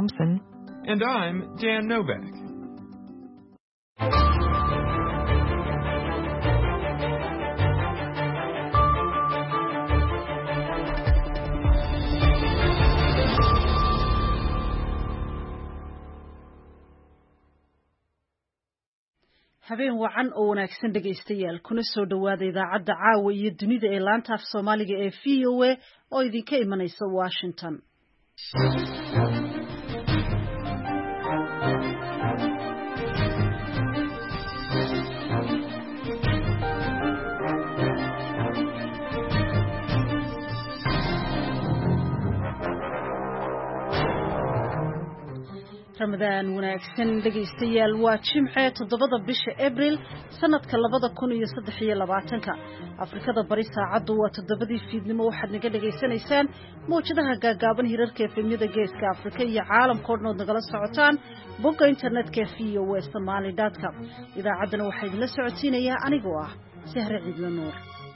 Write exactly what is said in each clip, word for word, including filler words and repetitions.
Thompson. And I'm Dan Novak. habeen wacan oo wanaagsan dhagaystayaal kuna soo dhawaada idaacadda caawa iyo dunida ee laanta af Soomaaliga ee V O A oo idinka imanaysa Washington. Ramadan wanaagsan dhagaystayaal waa Jimce toddobada bisha Abriil sanadka labada kun iyo saddex iyo labaatanka. Afrikada Bari saacadu waa toddobadii fiidnimo waxaad naga dhageysanaysaan mowjadaha gaagaaban hirarka efemyada Geeska Afrika iyo caalamka oo dhan nagala socotaan bogga internetka v o a somali dot com. Idaacaddana waxaa idinla socodsiinayaa anigoo ah Sahre Ciidla Nuur.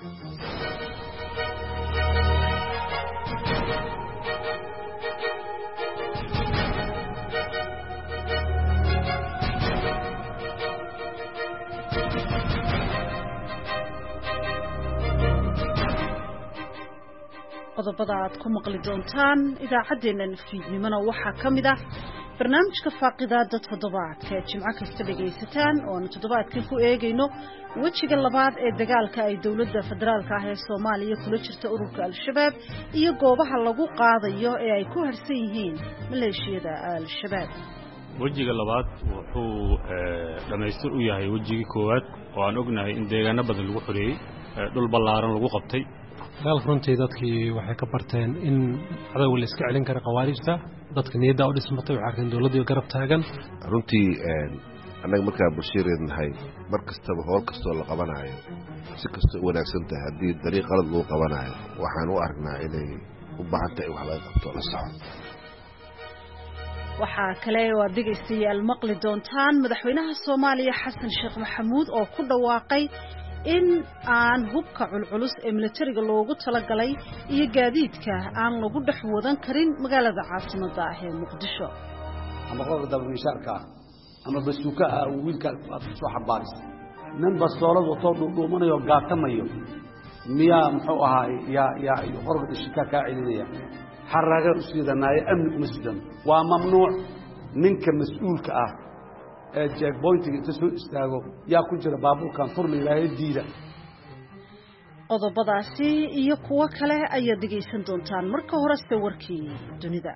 qodobada aad ku maqli doontaan idaacaddeennan fiidnimona waxaa ka mid ah barnaamijka faaqidaada toddobaadka ee jimco kasta dhagaysataan oo aanu toddobaadkan ku eegayno wejiga labaad ee dagaalka ay dowladda federaalka ah ee Soomaaliya kula jirta ururka Al-Shabaab iyo goobaha lagu qaadayo ee ay ku harsan yihiin maleeshiyada Al-Shabaab. wejiga labaad wuxuu dhamaystir u yahay wejigii koowaad oo aan ognahay in deegaano badan lagu xoreeyay dhul ballaaran lagu qabtay. dagaalka runtii dadkii waxay ka barteen in cadawga la iska celin kara khawaarijta dadka niyadda u dhismatay waxaa arkeen dawladda garab taagan. runtii annaga markaa bulshadeednahay mar kastaba howl kastoo la qabanayo si kastoo u wanaagsan tahay haddii dariiq qalad lagu qabanayo waxaan u aragnaa inay u baahan tahay wax laga qabto la soco. waxaa kale oo aad dhegaystayaal maqli doontaan madaxweynaha Soomaaliya Xasan Sheekh Maxamuud oo ku dhawaaqay in aan hubka culculus ee militariga loogu talagalay iyo gaadiidka aan lagu dhex wadan karin magaalada caasimadda ah ee Muqdisho. ama qofka dalmisharka ama basuuka ah wiilka soo xabaaris nan bastoolad wato dhuumanayo gaatamayo miya muxuu ahaay ya ya qorqod shika ka celinaya xaraga u siidanaayo amni masjidan waa mamnuuc ninka mas'uulka ah ee checkpointiga inta soo istaago yaa ku jira baabuurkan furmi ilaahay diida. qodobadaasi iyo kuwa kale ayaad dhegaysan doontaan marka horese warkii dunida.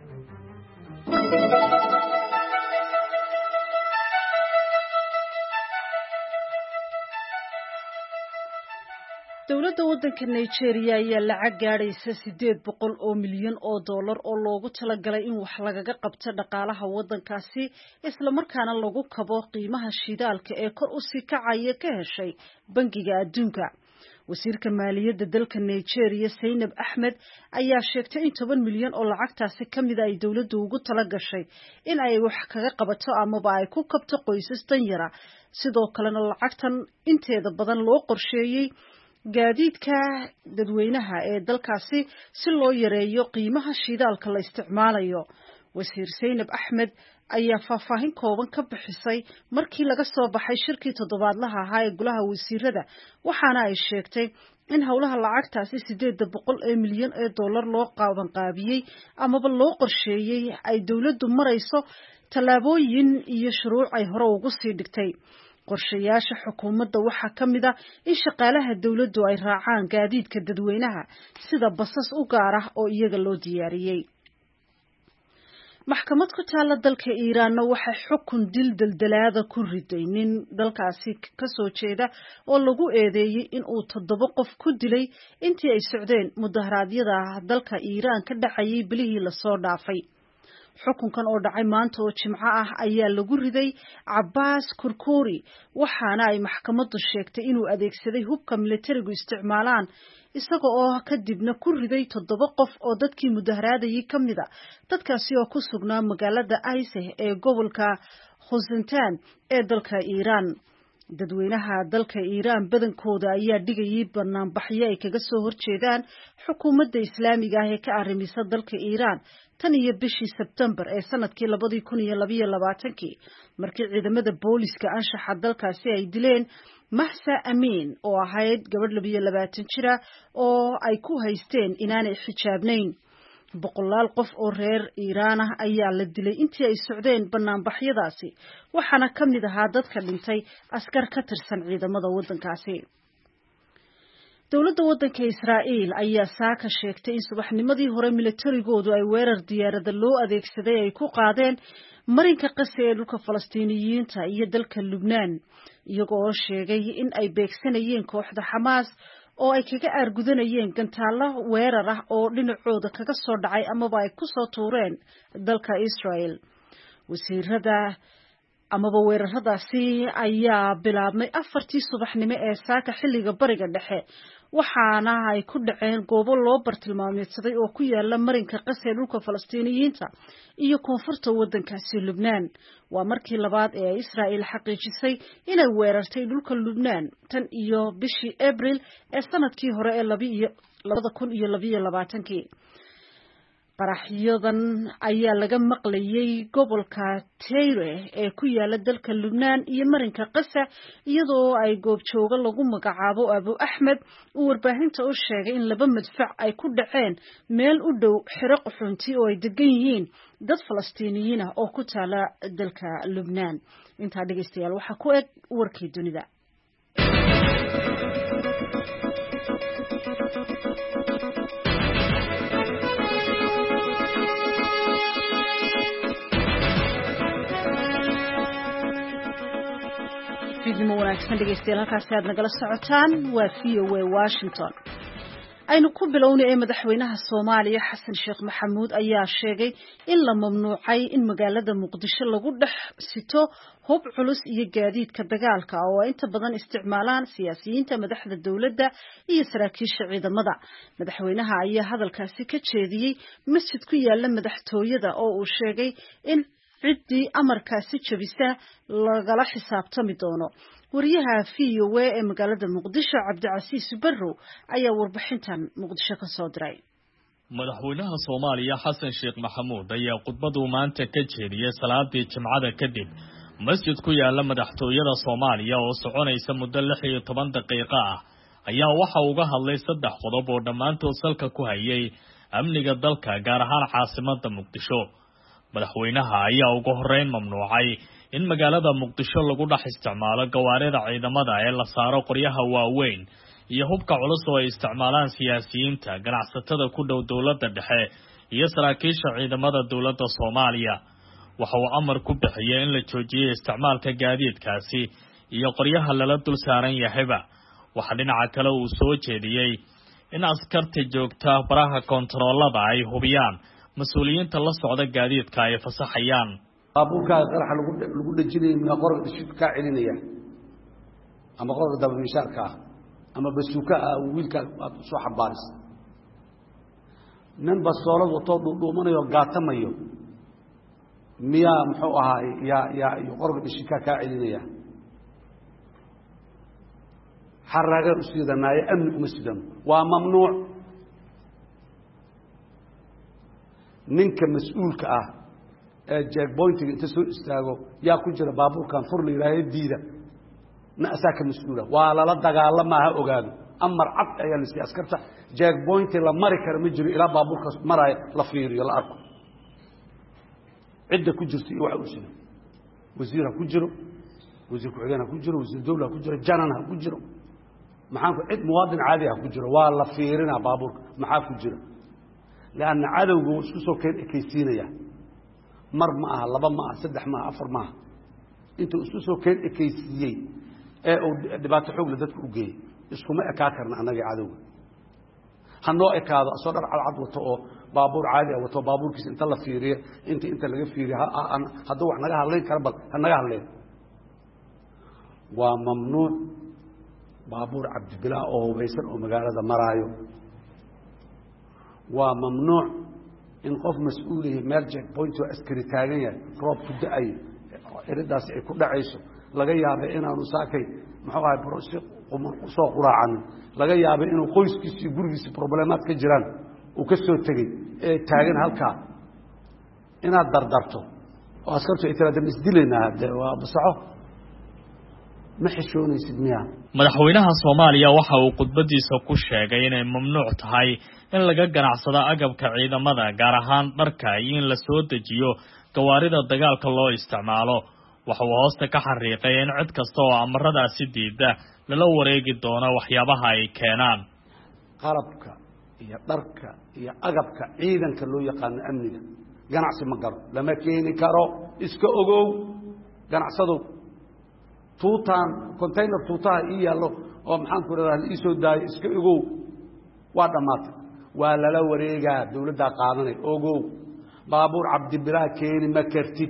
dowladda waddanka Nigeria ayaa lacag gaadhaysa sideed boqol oo milyan oo dollar oo loogu talagalay in wax lagaga qabto dhaqaalaha waddankaasi isla markaana lagu kabo qiimaha shidaalka ee kor u sii kacaya ka heshay bangiga adduunka. wasiirka maaliyadda dalka Nigeria Zainab Ahmed ayaa sheegtay in toban milyan oo lacagtaasi kamid ay dowladdu ugu talagashay in ay wax kaga qabato amaba ay ku kabto qoysas danyara sidoo kalena lacagtan inteeda badan loo qorsheeyay gaadiidka dadweynaha ee dalkaasi si loo yareeyo qiimaha shidaalka la isticmaalayo. wasiir Zainab Ahmed ayaa faahfaahin kooban ka bixisay markii laga soo baxay shirkii toddobaadlaha ahaa ee golaha wasiirada waxaana ay sheegtay in howlaha lacagtaasi sideed boqol ee milyan ee dollar loo qaadan qaabiyay amaba loo qorsheeyay ay dowladdu marayso tallaabooyin iyo shuruuc ay hore ugu sii dhigtay. qorshayaasha xukuumadda waxaa ka mid ah in shaqaalaha dawladdu ay raacaan gaadiidka dadweynaha sida basas u gaar ah oo iyaga loo diyaariyey. maxkamad ku taala dalka Iiraanna waxay xukun dil daldalaada ku riday nin dalkaasi ka soo jeeda oo lagu eedeeyay in uu toddoba qof ku dilay intii ay socdeen mudaharaadyada dalka Iiraan ka dhacayay bilihii la soo dhaafay. xukunkan oo dhacay maanta oo Jimco ah ayaa lagu riday Abbas Kurkuri waxaana ay maxkamaddu sheegtay inuu adeegsaday hubka militarigu isticmaalaan isaga oo kadibna ku riday toddoba qof oo dadkii mudaharaadayay kamid ah dadkaasi oo ku sugnaa magaalada Ayseh ee gobolka Khuzestan ee dalka Iiraan. dadweynaha dalka Iiraan badankooda ayaa dhigayay barnaamijyo ay kaga soo horjeedaan xukuumadda Islaamiga ah ee ka arrimisa dalka Iiraan tan iyo bishii Sebtembar ee sanadkii labada kun iyo laba iyo labaatan markii ciidamada booliska anshaxa dalkaasi ay dileen Mahsa Amin oo ahayd gabadh laba iyo labaatan jir ah oo ay ku haysteen inaanay xijaabnayn. boqolaal qof oo reer Iiraan ah ayaa la dilay intii ay socdeen banaanbaxyadaasi waxaana ka mid ahaa dadka dhintay askar ka tirsan ciidamada waddankaasi. dowladda waddanka Israa'iil ayaa saaka sheegtay in subaxnimadii hore militarigoodu ay weerar diyaarada loo adeegsaday ay ku qaadeen marinka qase ee dhulka Falastiiniyiinta iyo dalka Lubnaan iyagoo sheegay in ay beegsanayeen kooxda Xamaas oo ay kaga aargudanayeen gantaalo weerar ah oo dhinacooda kaga soo dhacay amaba ay ku soo tuureen dalka Israel. wasiirada amaba weeraradaasi ayaa bilaabmay afartii subaxnimo ee saaka xilliga bariga dhexe waxaana ay ku dhaceen goobo loo bartilmaameedsaday oo ku yaala marinka qase dhulka Falastiiniyiinta iyo koonfurta waddankaasi Lubnaan. waa markii labaad ee Israa'iil xaqiijisay inay weerartay dhulka Lubnaan tan iyo bishii Abriil ee sanadkii hore ee labada kun iyo laba iyo labaatan. qaraxyadan ayaa laga maqlayay gobolka Tayre ee ku yaala dalka Lubnaan iyo marinka qasa iyadoo ay goobjooga lagu magacaabo Abu Ahmed uu warbaahinta u sheegay in laba madfac ay ku dhaceen meel u dhow xiro qaxoonti oo ay degan yihiin dad Falastiiniyiin ah oo ku taala dalka Lubnaan. intaa dhageystayaal waxa ku eg warkii dunida. fidimo wanaagsan dhageystayaal halkaas aad nagala socotaan waa V O A Washington. aynu ku bilownay ee madaxweynaha Soomaaliya Xasan Sheekh Maxamuud ayaa sheegay in la mamnuucay in magaalada Muqdisho lagu dhex sito hub culus iyo gaadiidka dagaalka oo inta badan isticmaalaan siyaasiyiinta madaxda dawladda iyo saraakiisha ciidamada. madaxweynaha ayaa hadalkaasi ka jeediyay masjid ku yaala madaxtooyada oo uu sheegay in ciddii amarkaasi jabisa lagala xisaabtami doono. wariyaha V O A ee magaalada Muqdisho Cabdicasiis Barrow ayaa warbixintan Muqdisho ka soo diray. madaxweynaha Soomaaliya Xasan Sheekh Maxamuud ayaa khudbadu maanta ka jeediyay salaadii Jimcada kadib masjid ku yaala madaxtooyada Soomaaliya oo soconaysa muddo lix iyo toban daqiiqo ah ayaa waxa uu uga hadlay saddex qodob oo dhammaantood salka ku hayay amniga dalka gaar ahaan caasimadda Muqdisho. madaxweynaha ayaa ugu horeyn mamnuucay in magaalada Muqdisho lagu dhex isticmaalo gawaarida ciidamada ee la saaro qoryaha waaweyn iyo hubka culus oo ay isticmaalaan siyaasiyiinta ganacsatada ku dhow dawladda dhexe iyo saraakiisha ciidamada dawladda Soomaaliya. waxa uu amar ku bixiyay in la joojiyo isticmaalka gaadiidkaasi iyo qoryaha lala dul saaran yahayba. waxa dhinaca kale uu soo jeediyay in askarta joogta baraha kontaroolada ay hubiyaan mas'uuliyiinta la socda gaadiidka ay fasaxayaan. baabuurka qaraxa lagu lagu dhajinay ma qorga dhishid ka celinaya ama qorga daba mishaarka ama basuuka wiilka soo xabaaris nan basoolad wato dhuumanayo gaatamayo miya muxuu ahaa ya ya qorga dhishid ka celinaya xaraga usiidanaya amni uma sidan waa mamnuuc. ninka mas'uulka ah ee checkpointiga inta soo istaago yaa ku jira baabuurkan fur la yiraahdo diida na asaaka mas'uula waa la dagaalamaha ogaado amar cad ayaa la siiyay askarta checkpoint la mari karo ma jiro ilaa baabuurka maray la fiiriyo la arko cidda ku jirto iyo waxa uu sida wasiir ku jiro wasiir ku xigeenka ku jiro wasiir dawladda ku jiro janana ku jiro maxaan ku cid muwaadin caadi ah ku jiro waa la fiirinaa baabuurka maxaa ku jira لأن عدوه سوسو كان إكيسينيا مر معها لبا معها سدح معها أفر معها أنتوا سوسو كان إكيسيي أو دبات حوق لدتك أوجي إسكو ما إكاكرنا أنا عدو هنو إكاد أصدر على عدو تو بابور عادي أو تو بابور كيس أنت الله فيري أنت أنت اللي فيري ها أنا هدو إحنا جاه لين كربل إحنا جاه لين وممنوع بابور عبد الله أو بيسر أو مجال مرايو وممنوع إن قف مسؤوله مرجع بوينت وأسكري تانية روب كده أي إرداس كده عيسو laga yaabay inaanu saakay muxuu ahay brosi soo quraacan laga yaabay inuu qoyskiisa iyo gurigiisa problemaad ka jiraan uu ka soo tegey ee taagan halkaa inaad dardarto oo askartu ay tiraahdo isdilaynaa waa basaxo ma xishoonaysid miyaa madaxweynaha Soomaaliya waxa uu khudbadiisa ku sheegay inay mamnuuc tahay in laga ganacsado agabka ciidamada gaar ahaan dharka iyo in la soo dejiyo gawaarida dagaalka loo isticmaalo waxa uu hoosta ka xariiqay in cid kasta oo amaradaasi diida lala wareegi doono waxyaabaha ay keenaan qalabka iyo dharka iyo agabka ciidanka loo yaqaan amniga ganacsi ma garo lama keeni karo iska ogow ganacsado tuutaan container tuutaha ii yaallo oo maxaan ku radaa ii soo daayo iska ogow waa dhamaatay waa lala wareegaa dawladda qaadanay ogow baabuur cabdibilaa keeni ma kartid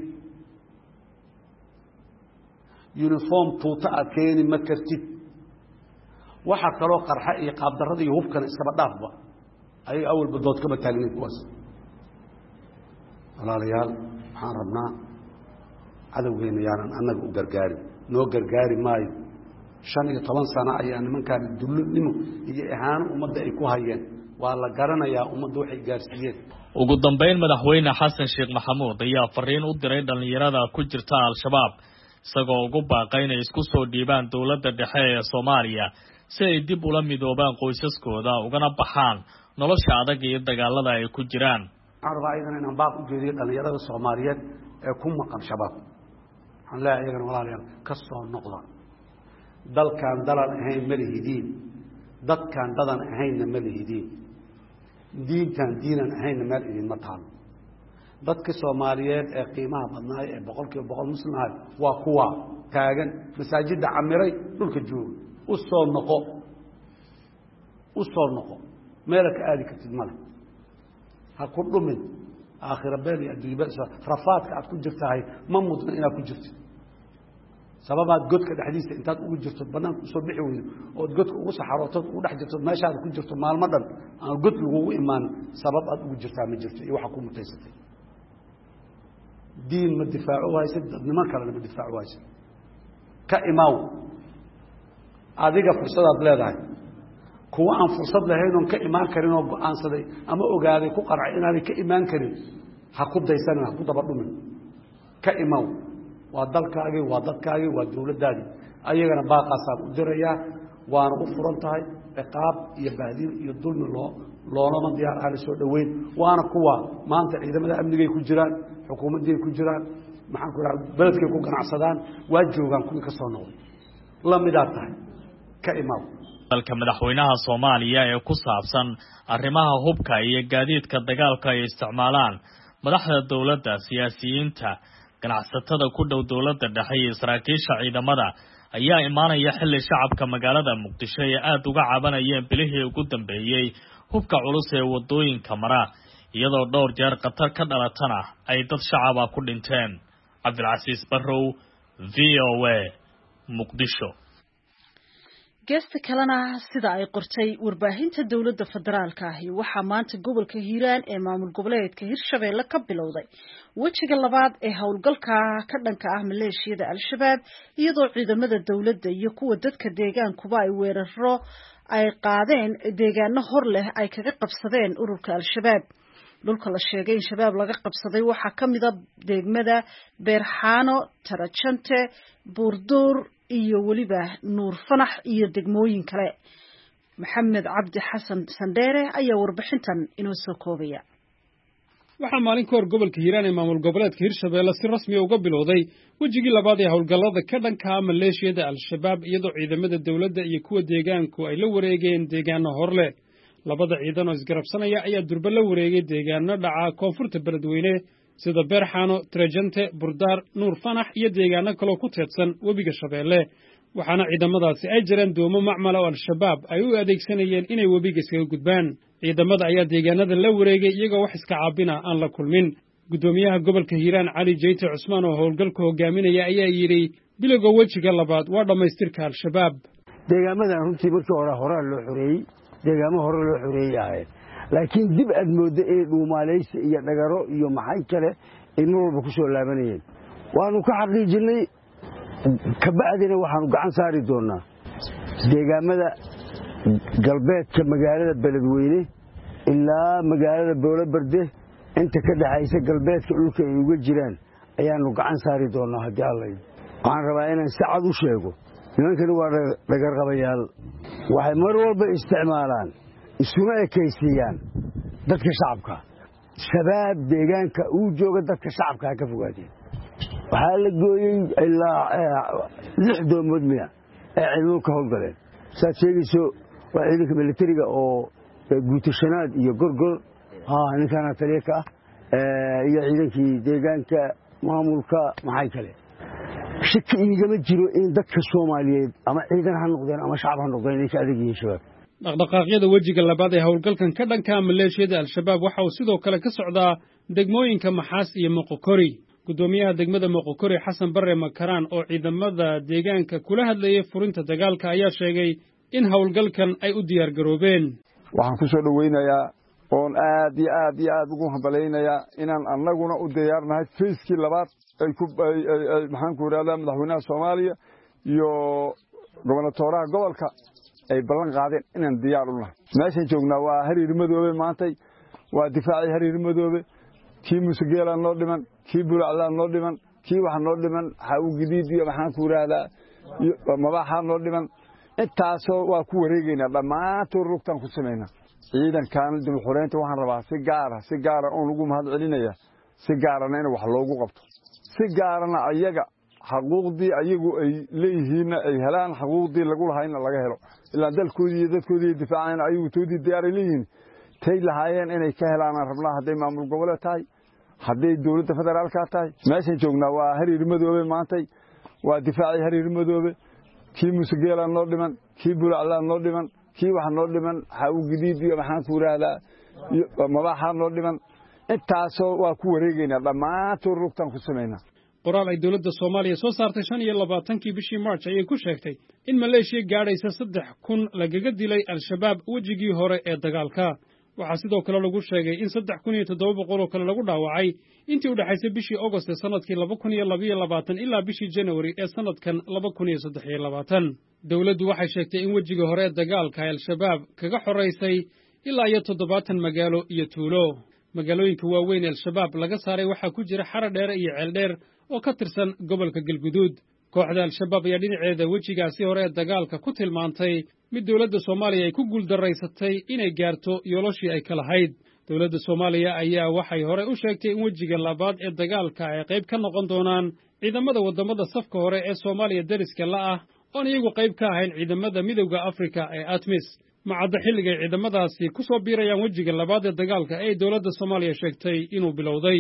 uniform tuuta ah keeni ma kartid waxa kaloo qarxa iyo qaabdarrada iyo hubkana iskaba dhaafba ay awal badood kama taagnayn kuwaas walaalayaal waxaan rabnaa cadowgeena yaanan annaga u gargaarin noo gargaari maayo shan iyo toban sano ayaa nimankaan dulnimo iyo ihaano ummadda ay ku hayeen waa la garanayaa ummadda waxay gaarsiiyeen ugu dambeyn madaxweyne xasan sheekh maxamuud ayaa fariin u diray dhalinyarada ku jirta al-shabaab isagoo ugu baaqay inay isku soo dhiibaan dawladda dhexe ee Soomaaliya si ay dib ula midoobaan qoysaskooda ugana baxaan nolosha adag iyo dagaalada ay ku jiraan arbaaydan inaan baaq u jeediyo dhalinyarada Soomaaliyeed ee ku maqan shabaab waxaan leeyahay iyagana walaalayaal ka soo noqda dalkan dalan ahayn ma lihidiin dadkan dadan ahaynna ma lihidiin diintan diinan ahaynna ma lihidiin ma taalo dadka Soomaaliyeed ee qiimaha badnaay ee boqolkiiba boqol muslimaad waa kuwa taagan masaajidda camiray dhulka jooga u soo noqo u soo noqo meel ka aadi kartid male ha ku dhumin aakhira beel iyo adduunyo rafaadka aad ku jirtahay ma mudna inaad ku jirtid sababaad godka dhexdiisa intaad ugu jirto banaanka u soo bixi weydo oo godka ugu saxarooto ugu dhex jirto meeshaad ku jirto maalmo dhan aan god lagu imaan sabab aad ugu jirtaa ma jirto iyo waxa ku mutaysatay diin ma difaaco haysid dadnimo kale ma difaaco haysid ka imaaw adiga fursadaad leedahay kuwa aan fursad lahayn oo ka imaan karin oo go'aansaday ama ogaaday ku qaracay inaanay ka imaan karin ha ku daysan ha ku daba dhumin ka imaaw waa dalkaagii waa dadkaagii waa dawladdaadii ayagana baaqaasaan u dirayaa waana u furan tahay ciqaab iyo bahdil iyo dulmi loo loolama diyaar ah la soo dhaweyn waana kuwa maanta ciidamada amnigay ku jiraan xukuumadday ku jiraan maxaan ku raacay beledkay ku ganacsadaan waa joogaan kuwii ka soo noqday la midaad tahay ka imaaw dalka madaxweynaha Soomaaliya ee ku saabsan arrimaha hubka iyo gaadiidka dagaalka ay isticmaalaan madaxda dawladda siyaasiyiinta ganacsatada ku dhow dawladda dhexe iyo saraakiisha ciidamada ayaa imaanaya xilli shacabka magaalada Muqdisho ay aad uga cabanayeen bilihii ugu dambeeyay hubka culus ee wadooyinka mara iyadoo dhowr jeer qatar ka dhalatana ay dad shacab ah ku dhinteen Cabdilcasiis Barrow V O A Muqdisho geesta kalena sida ay qortay warbaahinta dawladda federaalka ah waxa maanta gobolka Hiiraan ee maamul goboleedka Hirshabeelle ka bilowday wajiga labaad ee howlgalka ka dhanka ah maleeshiyada al-shabaab iyadoo ciidamada dawladda iyo kuwa dadka deegaankuba ay weeraro ay qaadeen deegaano hor leh ay kaga qabsadeen ururka al-shabaab dhulka la sheegay in shabaab laga qabsaday waxa kamid ah degmada Beerxaano Tarajante Buurduur iyo waliba Nuur Fanax iyo degmooyin kale Maxamed Cabdi Xasan Sandheere ayaa warbixintan inoo soo koobaya waxa maalin ka hor gobolka Hiiraan ee maamul goboleedka Hirshabeelle si rasmi ah uga bilowday wajigii labaad ee howlgallada ka dhanka ah maleeshiyada al-shabaab iyadoo ciidamada dawladda iyo kuwa deegaanku ay la wareegeen deegaano horle labada ciidan oo isgarabsanaya ayaa durba la wareegay deegaano dhaca koonfurta beledweyne sida Beerxaano Trajante Burdaar Nuur Fanax iyo deegaano kale ku teedsan webiga Shabeelle waxaana ciidamadaasi ay jireen doomo macmal oo al-shabaab ay u adeegsanayeen inay webiga iskaga gudbaan ciidamada ayaa deegaanada la wareegay iyagoo wax iska caabina aan la kulmin gudoomiyaha gobolka Hiiraan Cali Jeyte Cusmaan oo howlgalka hogaaminaya ayaa yiri bilowga wajiga labaad waa dhamaystirka al-shabaab deegaamadan runtii markii hore hore loo xoreeyay deegaamo hore loo xoreeyay laakiin dib aad moodo ee dhuumaaleysi iyo dhagaro iyo maxay kale in walba ku soo laabanayeen waanu ka xaqiijinay kabacdina waxaanu gacan saari doonaa deegaamada galbeedka magaalada beledweyne ilaa magaalada boolabarde inta ka dhaxaysa galbeedka dhulka ay uga jiraan ayaanu gacan saari doonaa haddii alla waxaan rabaa inaan si cad u sheego nimankani waa dhagarqabayaal waxay mar walba isticmaalaan isuna ekaysiiyaan dadka shacabka shabaab deegaanka uu jooga dadka shacabka ha ka fogaadeen waxaa la gooyey ilaa lix doomood miya ee ciidamadu ka howlgaleen saad sheegayso waa ciidanka militariga oo guutashanaad iyo gorgor ninkaana taliya ka ah iyo ciidankii deegaanka maamulka maxay kale shaki igama jiro in dadka Soomaaliyeed ama ciidan ha noqdeen ama shacab ha noqdeen ay ka adag yihiin shabaab dhaqdhaqaaqyada wejiga labaad ee howlgalkan ka dhanka maleeshiyada al-shabaab waxa uu sidoo kale ka socdaa degmooyinka Maxaas iyo Moqokori gudoomiyaha degmada Moqokori Xasan Barre Makaraan oo ciidamada deegaanka kula hadlayay furinta dagaalka ayaa sheegay in howlgalkan ay u diyaar garoobeen waxaan ku soo dhaweynayaa oon aad iyo aad iyo aad ugu hambaleynayaa inaan annaguna u diyaarnahay fiiskii labaad ay ku maxaan ku raadaan madaxweynaha Soomaaliya iyo gobernatooraha gobolka ay ballan qaadeen inaan diyaar u nahay meeshan joognaa waa Hariir Madoobe maantay waa difaaci Hariir Madoobe kii Musugeela noo dhiman kii Bulacla noo dhiman kii wax noo dhiman xawu gadiid iyo maxaan ku raadaa mabaxa noo dhiman intaasoo waa ku wareegaynaa dhammaantood rugtaan ku samaynaa ciidankan dib xureynta waxaan rabaa si gaar ah si gaar ah oo lagu mahad celinaya si gaarana in wax loogu qabto si gaarana ayaga xuquuqdii ayagu ay leeyihiin ay helaan xuquuqdii lagu lahaayna laga helo ilaa dalkoodii iyo dadkoodii difaacayna ayagu toodii diyaar leeyihiin tay lahaayeen inay ka helaan rabnaa haday maamul goboleed tahay haday dawladda federaalka tahay meeshan joognaa waa Hariir Madoobe maantay waa difaaci Hariir Madoobe kii Musugeela noo dhiman kii Bulacla noo dhiman kii wax noo dhiman xawu gadiid iyo maxaan ku raadaa mabaxa noo dhiman intaasoo waa ku wareegaynaa dhammaantood rugtaan ku samaynaa qoraal ay dawladda Soomaaliya soo saartay shan iyo labaatankii bishii March ayay ku sheegtay in Maleeshiya gaadhaysa saddex kun lagaga dilay al-shabaab wejigii hore ee dagaalka waxaa sidoo kale lagu sheegay in saddex kun iyo toddoba boqol oo kale lagu dhaawacay intii u dhaxaysay bishii August ee sanadkii laba kun iyo laba iyo labaatan ilaa bishii January ee sanadkan laba kun iyo saddex iyo labaatan dawladdu waxay sheegtay in wejigii hore ee dagaalka al-shabaab kaga xoreysay ilaa iyo toddobaatan magaalo iyo tuulo magaalooyinka waaweyn ee al-shabaab laga saaray waxaa ku jira Xara Dheere iyo Ceel Dheer oo ka tirsan gobolka Galguduud kooxda al-shabaab ayaa dhinaceeda wejigaasi hore ee dagaalka ku tilmaantay mid dawladda Soomaaliya ay ku guuldarraysatay inay gaarto yoolashii ay ka lahayd dawladda Soomaaliya ayaa waxay hore u sheegtay in wejiga labaad ee dagaalka ay qayb ka noqon doonaan ciidamada wadamada safka hore ee Soomaaliya dariska la ah oo iyagu qayb ka ahayn ciidamada midowga Afrika ee ATMIS macadda xilliga ciidamadaasi ku soo biirayaan wejiga labaad ee dagaalka ay dawladda Soomaaliya sheegtay inuu bilowday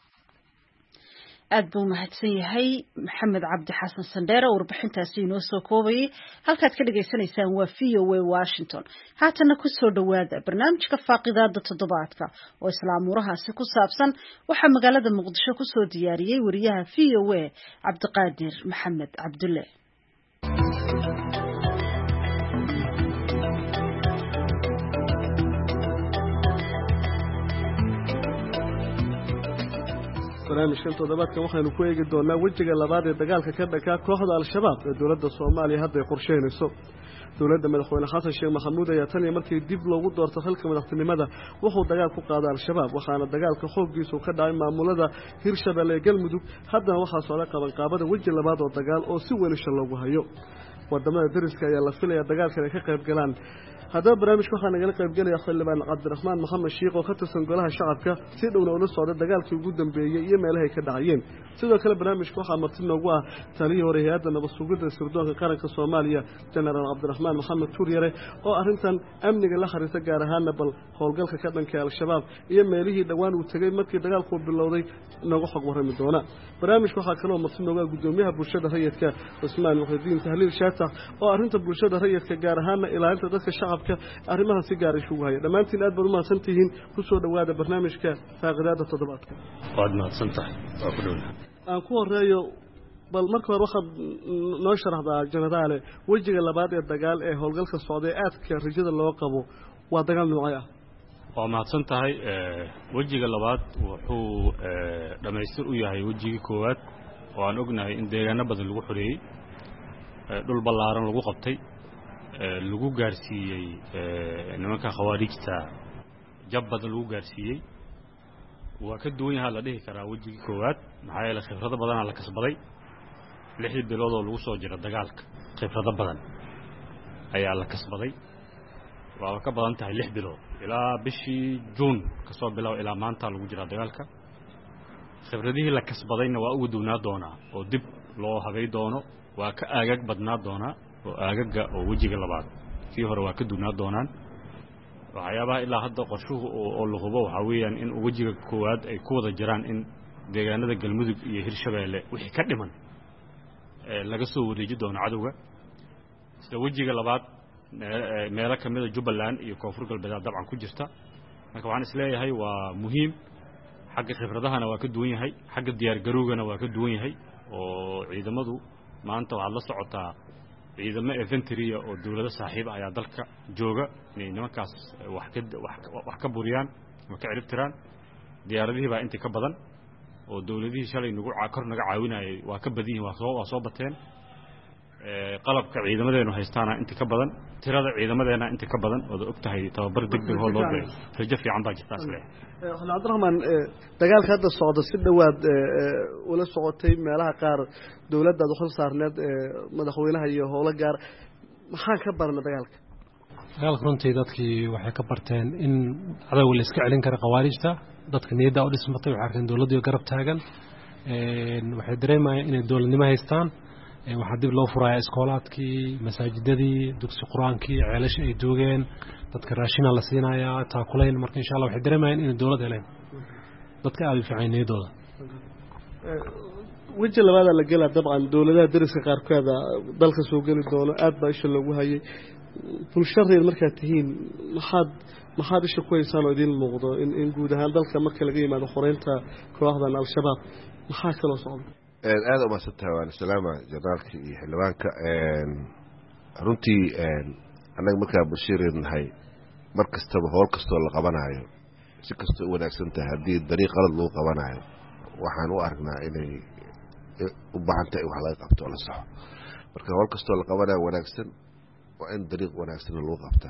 aad buu mahadsan yahay maxamed cabdi xasan sandheere warbixintaasi inoo soo koobayay halkaad ka dhageysanaysaan waa V O A Washington haatana ku soo dhawaada barnaamijka faaqidaada toddobaadka oo islaamuurahaasi ku saabsan waxaa magaalada Muqdisho ku soo diyaariyay wariyaha V O A Cabdiqaadir Maxamed Cabdulle barnaamijkan toddobaadkan waxaynu ku eegi doonaa wejiga labaad ee dagaalka ka dhanka kooxda al-shabaab ee dawladda Soomaaliya hadda ay qorsheynayso dawladda madaxweyne Xasan Sheekh Maxamuud ayaa tan iyo markii dib loogu doortay xilka madaxtinimada wuxuu dagaal ku qaaday al-shabaab waxaana dagaalka xooggiisu ka dhacay maamulada Hirshabelle ee Galmudug haddana waxaa socda qabanqaabada weji labaad oo dagaal oo si weyn isha loogu hayo wadamada dariska ayaa la filayaa dagaalkan ay ka qayb galaan haddaba barnaamijka waxaa nagala qaybgelaya xildhibaan cabdiraxmaan maxamed shiikh oo ka tirsan golaha shacabka si dhowna ula socda dagaalkii ugu dambeeyey iyo meelahay ka dhacayeen sidoo kale barnaamijka waxaa marti noogu ah taliyii hore hay-adda nabad sugidda sirdoonka qaranka Soomaaliya jenaraal cabdiraxmaan maxamed tuuryare oo arrintan amniga la xiriirta gaar ahaana bal howlgalka ka dhanka al-shabaab iyo meelihii dhowaan uu tegey markii dagaalku bilowday nooga xog warrami doona barnaamijka waxaa kaloo marti noogu ah gudoomiyaha bulshada rayidka Cusmaan Muxudiin Tahliil Shaatax oo arrinta bulshada rayidka gaar ahaana ilaalinta dadka shacabka arrimaha si gaar ah isugu haya dhamaantiin aad baad u mahadsantihiin ku soo dhawaada barnaamijka faaqidaada toddobaadka waad mahadsantahay waa ku dhow aan ku horeeyo bal marka hore waxaad noo sharaxdaa jenaraale wejiga labaad ee dagaal ee howlgalka socday aadka rajada loo qabo waa dagaal noocay ah waa mahadsan tahay wejiga labaad wuxuu dhamaystir u yahay wejigii koowaad oo aan ognahay in deegaano badan lagu xoreeyey dhul ballaaran lagu qabtay lagu gaarsiiyey nimanka khawaarijta jab badan lagu gaarsiiyey waa ka duwan yahay la dhihi karaa wejigii koowaad maxaa yeelay khibrado badanaa la kasbaday lixdii bilood oo lagu soo jira dagaalka khibrado badan ayaa la kasbaday waa ka badan tahay lix bilood ilaa bishii juun ka soo bilow ilaa maanta lagu jira dagaalka khibradihii la kasbadayna waa ugu duwnaa doonaa oo dib loo habay doono waa ka aagag badnaa doonaa oo aagaga oo wejiga labaad kii hore waa ka duwnaa doonaan waxyaabaha ilaa hadda qorshuhu oo la hubo waxaa weeyaan in wejiga koowaad ay ku wada jiraan in deegaanada galmudug iyo hirshabeelle wixii ka dhiman laga soo wareeji doono cadowga sida wejiga labaad meelo ka mida jubbaland iyo koonfur galbeed dabcan ku jirta marka waxaan isleeyahay waa muhiim xagga khibradahana waa ka duwan yahay xagga diyaargarowgana waa ka duwan yahay oo ciidamadu maanta waxaad la socotaa ciidamo infantry oo dawlado saaxiib ayaa dalka jooga inay nimankaas wax ka wax ka buriyaan ama ka ciribtiraan diyaaradihii baa intii ka badan oo dawladihii shalay nagu kor naga caawinayay waa ka badan yihiin waa soo waa soo bateen qalabka ciidamadeenu haystaana intii ka badan tirada ciidamadeena intii ka badan oo og tahay tababar degdeg oo loo beeyo rajo fiican baa jirta asle xulad Cabdiraxmaan dagaalka hadda socda si dhawaad ula socotay meelaha qaar dawladda u xil saarneed madaxweynaha iyo howlo gaar maxaa ka barna dagaalka dagaalka runtii dadkii waxay ka barteen in cadawga la iska celin karo khawaarijta dadka niyadda u dhismatay waxa arkeen dawladdu garab taagan een waxay dareemayaan inay dawladnimo haystaan waxaa dib loo furayaa iskoolaadkii masaajidadii dugsi quraankii ceelasha ay joogeen dadka raashina la siinayaa taakulayn marka insha Allah waxay dareemayaan in dawlad heleen dadka aad u fiicnayneedooda wajh labaad la galaa dabcan dawladaha dariska qaarkood dalka soo gali doono aad baa isha lagu hayay bulshada markaa tihiin maxaad maxaad isha ku haysaan oo idin muuqdo in in guud ahaan dalka marka laga yimaado xoreynta kooxdan al-shabaab maxaa kala socda aad u maasanta waan salaama janaalka iyo xilwaanka een runtii een anaga markaa bulshadeednahay mar kastaba howl kastoo la qabanayo si kastoo u wanaagsan tahay haddii dariiq qalad lagu qabanayo waxaan u aragnaa inay u baahan tahay wax laga qabto la saxo marka howl kastoo la qabanayo wanaagsan waa in dariiq wanaagsan lagu qabtaa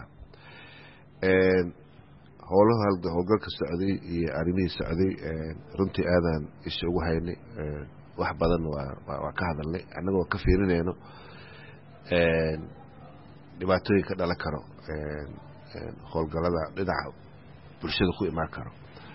een howlaha halka howlgalka socday iyo arrimihii socday runtii aadan isha ugu haynay wax badan waa waa ka hadalnay anagoo ka fiirinayno een dhibaatooyin ka dhalan karo een howlgalada dhinaca bulshada ku imaan karo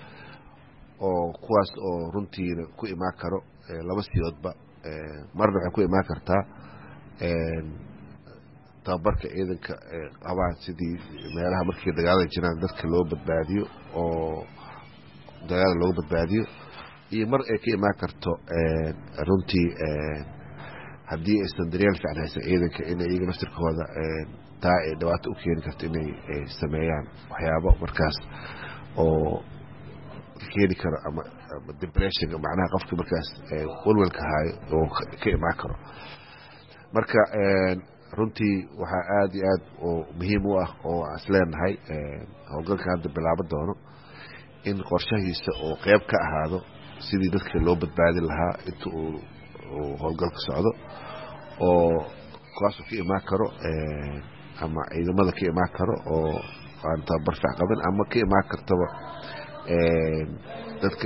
oo kuwaas oo runtii ku imaan karo laba siyoodba marna waxay ku imaan kartaa een tababarka ciidanka qabaan sidii meelaha markii dagaalada jiraan dadka loo badbaadiyo oo dagaal loo badbaadiyo iyo mar ay ka imaan karto runtii haddii aysan daryeel fiican haysan ciidanka inay iyaga naftirkooda taa ay dhibaato u keeni karto inay sameeyaan waxyaabo markaas oo keeni karo ama depression macnaha qofka markaas walwalka haayo oo ka imaan karo marka runtii waxaa aad iyo aad oo muhiim u ah oo aan isleenahay howlgalka hadda bilaabo doono in qorshahiisa oo qayb ka ahaado sidii dadka loo badbaadin lahaa inta uu howlgalka socdo oo kuwaasuu ka imaan karo ama ciidamada ka imaan karo oo aan tababar fiican qabin ama ka imaan kartaba dadka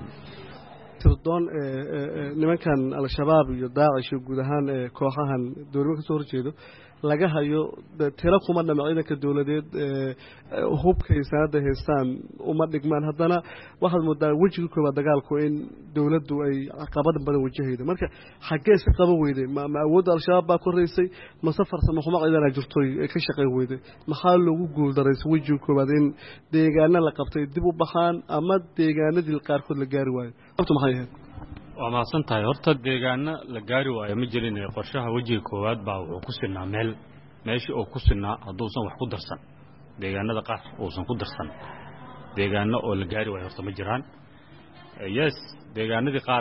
tirdoon nimankan al-shabaab iyo daacish guud ahaan kooxahan dawladda ka soo horjeedo laga hayo tiro kuma dhamac ciidanka dawladeed hubka sanada haystaan uma dhigmaan haddana waxaad moodaa wejiga koobaad dagaalku in dawladdu ay caqabad badan wajahaydo marka xaggee si qaba weyday ma awoodda al-shabaab baa koraysay ma safar sama xuma ciidana jirto ka shaqeyn weyday maxaa loogu guul daraysay wejiga koobaad in deegaana la qabtay dib u baxaan ama deegaanadii qaarkood la gaari waayo qabto maxay ahayd waa mahadsan tahay horta deegaana la gaari waayo ma jirin qorshaha wejiga koowaad baa wuxuu ku sinaa meel meeshii oo ku sinaa hadduusan wax ku darsan deegaanada qaar uusan ku darsan deegaano oo la gaari waayo horta ma jiraan yes deegaanadii qaar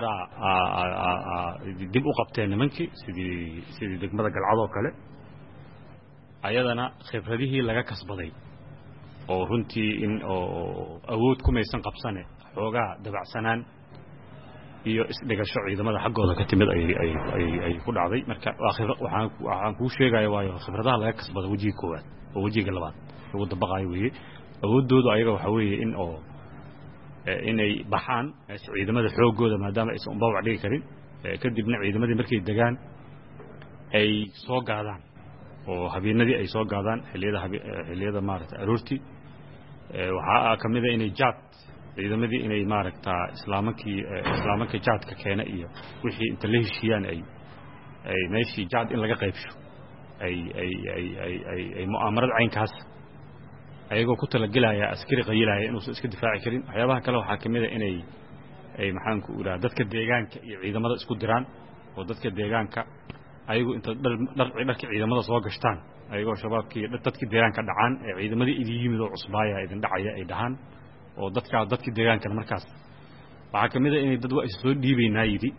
dib u qabteen nimankii sidii sidii degmada galcad oo kale ayadana khibradihii laga kasbaday oo runtii in oo awood kumaysan qabsane xoogaa dabacsanaan iyo isdhigasho ciidamada xaggooda ka timid ay ay ay ku dhacday marka waxaan waxaan ku sheegayaa waayo khibradaha laga kasbado wajiga koowaad oo wajiga labaad ugu dabaqayo weeye awoodoodu ayaga waxa weeye in oo inay baxaan ciidamada xoogooda maadaama aysan u baawac dhigi karin kadibna ciidamadii markay degaan ay soo gaadaan oo habeenadii ay soo gaadaan xilliyada xilliyada maaragtay aroortii waxaa kamid ah inay jaad ciidamadii inay maaragtaa islaamankii islaamanka jaadka keena iyo wixii inta la heshiiyaan ay ay meeshii jaad in laga qaybsho ay ay ay ay ay ay mu'aamarad caynkaas ayagoo ku talagelaya askari qayilaya inuusan iska difaaci karin waxyaabaha kale waxaa kamid ah inay ay maxaan ku iraahdaa dadka deegaanka iyo ciidamada isku diraan oo dadka deegaanka ayagu inta dhar dharka ciidamada soo gashtaan ayagoo shabaabkii dadkii deegaanka dhacaan ee ciidamadii idin yimid oo cusbaaya idin dhacaya ay dhahaan oo dadka dadkii deegaanka markaas waxa kamid ah inay dad waa soo dhiibaynaa yidi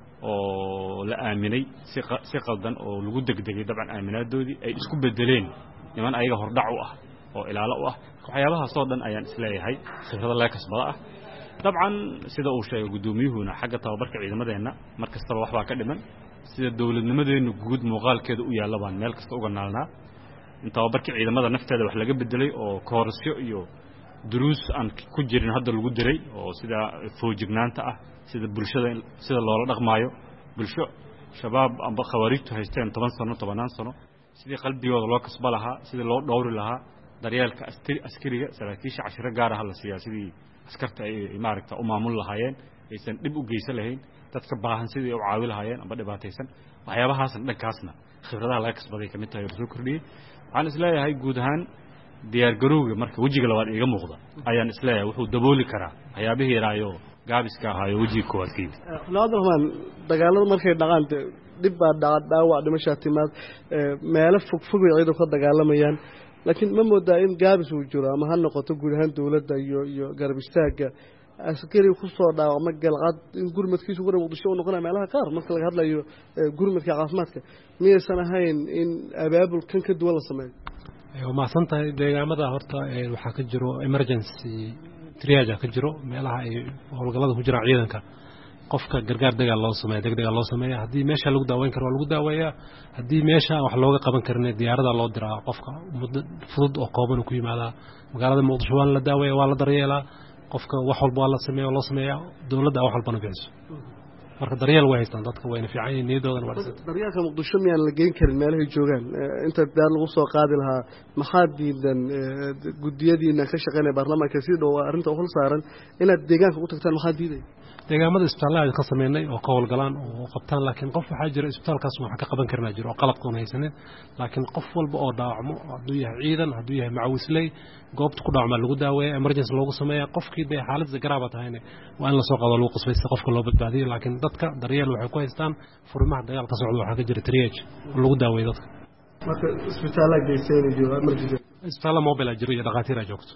oo la aaminay si si qaldan oo lagu degdegay dabcan aaminaadoodii ay isku bedeleen niman ayaga hordhac u ah oo ilaalo u ah waxyaabahaas oo dhan ayaan isleeyahay khibrada laga kasbada ah dabcan sida uu sheegay gudoomiyuhuna xagga tababarka ciidamadeena markastaba wax baa ka dhiman sida dawladnimadeenu guud muuqaalkeeda u yaala baan meel kasta uga naalnaa in tababarka ciidamada nafteeda wax laga bedelay oo koorsyo iyo duruus aan ku jirin hadda lagu diray oo sida foojignaanta ah sida bulshada sida loola dhaqmaayo bulsho shabaab amba khawaarijtu haysteen toban sano tobanaan sano sidii qalbigooda loo kasba lahaa sidii loo dhowri lahaa daryeelka askariga saraakiisha cashiro gaar ah la siiyaa sidii askarta ay maaragta u maamul lahaayeen aysan dhib u geysan lahayn dadka baahan sidii u caawi lahaayeen amba dhibaataysan waxyaabahaasna dhankaasna khibradaha laga kasbaday ka mid tahay oo soo kordhiyey waxaan isleeyahay guud ahaan diyaar garowga marka wajiga labaad iiga muuqda ayaan isleeyahay wuxuu dabooli karaa waxyaabihii yaraayo gaabiska ahaayo wajiga koowaad ka yimid cabdiraxmaan dagaalada markay dhaqaan dhib baa dhaca dhaawac dhimashaa timaad meelo fogfog ay ciidanku ka dagaalamayaan laakiin ma moodaa in gaabis uu jiro ama ha noqoto guud ahaan dawladda iyo iyo garab istaagga askari ku soo dhaawacma galcad in gurmadkiisu gura muqdisho uu noqonaya meelaha qaar marka laga hadlayo gurmadka caafimaadka miyaysan ahayn in abaabul kan ka duwan la sameeyo waa mahadsan tahay deegaamada horta waxaa ka jiro emergency triage ka jiro meelaha ay howlgallada ku jiraan ciidanka qofka gargaar dagaal loo sameeyo degdeg loo sameeyo haddii meesha lagu daaweyn karo waa lagu daaweeyaa haddii meesha wax looga qaban karin diyaarada loo diraa qofka muddo fudud oo kooban ku yimaada magaalada muqdisho waa la daaweeyaa waa la daryeelaa qofka wax walba waa la sameeyaa loo sameeyaa dawladda wax walbana bixiso marka daryeel way haystaan dadka wayna fiican yihiin niyadoodan waa dhisay daryeelka muqdisho miyaan la geyn karin meelahay joogaan inta daar lagu soo qaadi lahaa maxaa diidan gudiyadiina ka shaqeynaya baarlamaanka si dhow arrinta hol saaran inaad deegaanka u tagtaan maxaa diiday deegaamada isbitaallada ka sameynay oo ka howlgalaan oo qabtaan laakiin qof waxaa jira isbitaalkaas waxa ka qaban karnaa jiro oo qalabkoon haysanin laakiin qof walba oo dhaawacmo hadduu yahay ciidan hadduu yahay macawisley goobta ku dhaawacma lagu daaweeya emergency loogu sameeya qofkii dee xaaladda garaaba tahayna waa in la soo qaado lagu qasbay si qofka loo badbaadiyo laakiin dadka daryeel waxay ku haystaan furimaha dagaal ka socda waxaa ka jira triage oo lagu daaweeyo dadka marka isbitaallada geysayna jiro emergency isbitaalla mobile jiro iyo dhaqaatiir joogto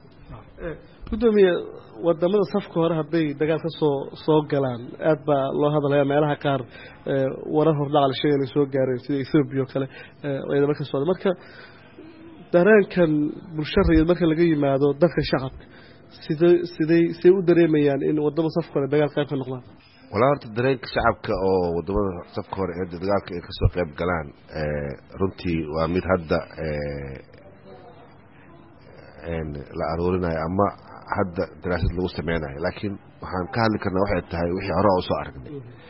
gudoomiye wadamada safka hore hadday dagaal ka soo soo galaan aad baa loo hadlayaa meelaha qaar warar hordhacal sheegay inay soo gaareen sida Ethiopia oo kale ciidamo ka socda marka dareenkan bulshada marka laga yimaado dadka shacabka sidee sidee say u dareemayaan in wadamada safka hore dagaal qayb ka noqdaan walaa horta dareenka shacabka oo wadamada safka hore ee dagaalka ay ka soo qayb galaan runtii waa mid hadda la aruurinayo ama hadda daraasad lagu sameynayo laakiin waxaan ka hadli karnaa waxay tahay wixii hore oo soo aragnay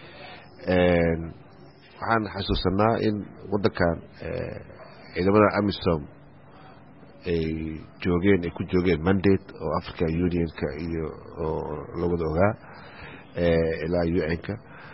waxaan xasuusanaa in waddankan ciidamada amisom ay joogeen ay ku joogeen mandate oo African Unionka iyo oo lagada ogaa ilaa U N-ka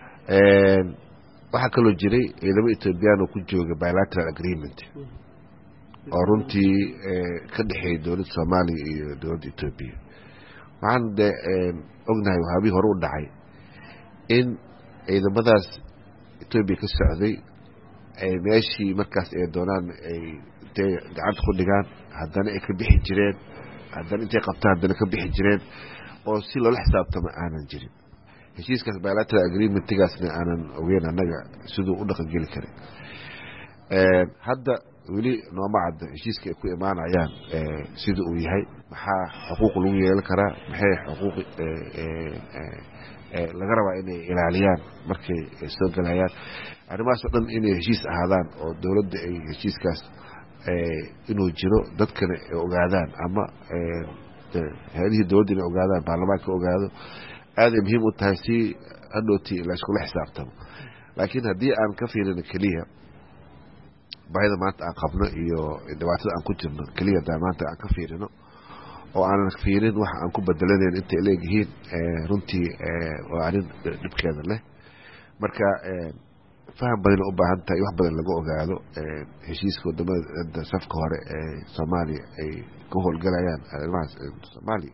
waxaa kaloo jiray ciidamo Ethiopian oo ku jooga bilateral agreement oo runtii ka dhexeeyay dowladda Soomaaliya iyo dowladda Ethiopia waxaan de ognahay waxaabihii hore u dhacay in ciidamadaas Ethiopia ka socday ay meeshii markaas ay doonaan ay intay gacanta ku dhigaan haddana ay ka bixi jireen haddana intay qabtaan haddana ka bixi jireen oo si loola xisaabtama aanan jirin heshiiskaas bilateral agreementigaasna aanan ogeyn annaga siduu u dhaqangeli karin hadda weli nooma cadda heshiiska ay ku imaanayaan sida uu yahay maxaa xuquuq lagu yeelan karaa maxay xuquuq laga rabaa inay ilaaliyaan markay soo galayaan arrimahaas oo dhan inay heshiis ahaadaan oo dowladda ay heshiiskaas inuu jiro dadkana ay ogaadaan ama hay-adihii dowladda inay ogaadaan baarlamaanka ogaado aaday muhiim u tahay si hadhowti la iskula xisaabtamo laakiin haddii aan ka fiirino keliya baahida maanta aan qabno iyo dhibaatada aan ku jirno keliya hadaa maanta aan ka fiirino oo aanan fiirin waxa aan ku bedelanayn intay leegyihiin runtii waa arrin dhibkeeda leh marka faham badan u baahan tahay wax badan laga ogaado heshiiska wadamada safka hore ee Soomaaliya ay ka howlgalayaan arrimahaas Soomaaliya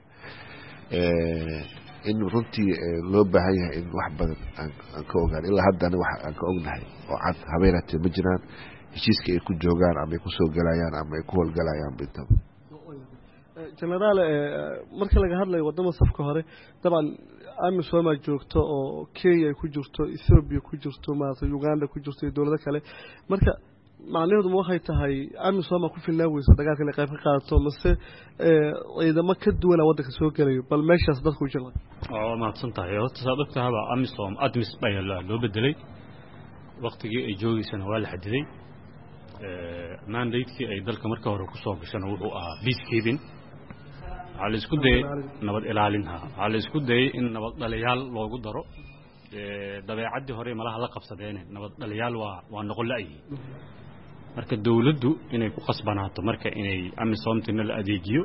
in runtii loo baahan yahay in wax badan aan ka ogaano ilaa haddana wax aan ka ognahay oo cad habeeraatee ma jiraan heshiiska ay ku joogaan ama ay ku soo galayaan ama ay ku howlgalayaan bintaba generaal marka laga hadlayo wadamo safka hore taban amisom joogto oo Kenya ku jirto Ethiopia ku jirto maanta Uganda ku jirto dawlado kale marka macnaheedu waxay tahay amisom ku filnaawayso dagaalka la qayb ka qaadato mase ciidamo ka duwan wadanka soo galayo bal meeshaas dadku jilay oo ma santahay horta saadabta haba amisom admis bay loo bedelay waqtigii ay joogisana waa la xadiday mandate-kii ay dalka marka hore ku soo gashay wuxuu ahaa peacekeeping على إسكودي نبض إلالينها على إسكودي إن نبض دليال لوجو درو دبي عدي هري ملاها لقب صدقني نبض دليال و ونقول لأي مركز الدولة دو إنه يقص بناته مركز إنه أمي صامت إن الأديجيو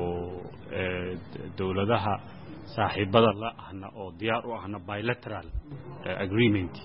ودولة ده صاحب بدل لا إحنا أو ديار وإحنا bilateral agreement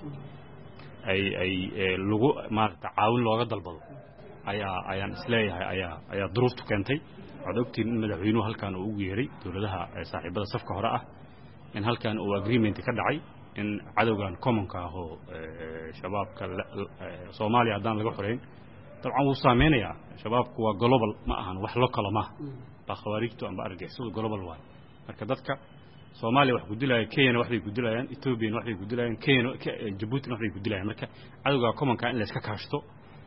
أي أي لغو ما تعاون لغة دلبل أيا أيا إسلام أيا أيا ظروف تكنتي عدوكتي إن مدحوينه هل كانوا وجيري دولتها صاحب بدل صفقة هراء إن هل كان agreement كدعي إن عدو كان common كهو شباب كصومالي عدان لقوا حرين طبعا وصامين يا شباب كوا global ما أهان وحلو كلامه بخوارجتو أم بأرجع سود global واحد مركزتك صومالي واحد يقول لها كينيا واحد يقول لها إثيوبيا واحد يقول لها كينيا جيبوتي واحد يقول لها مركز عدو كان common كان لسه كاشتو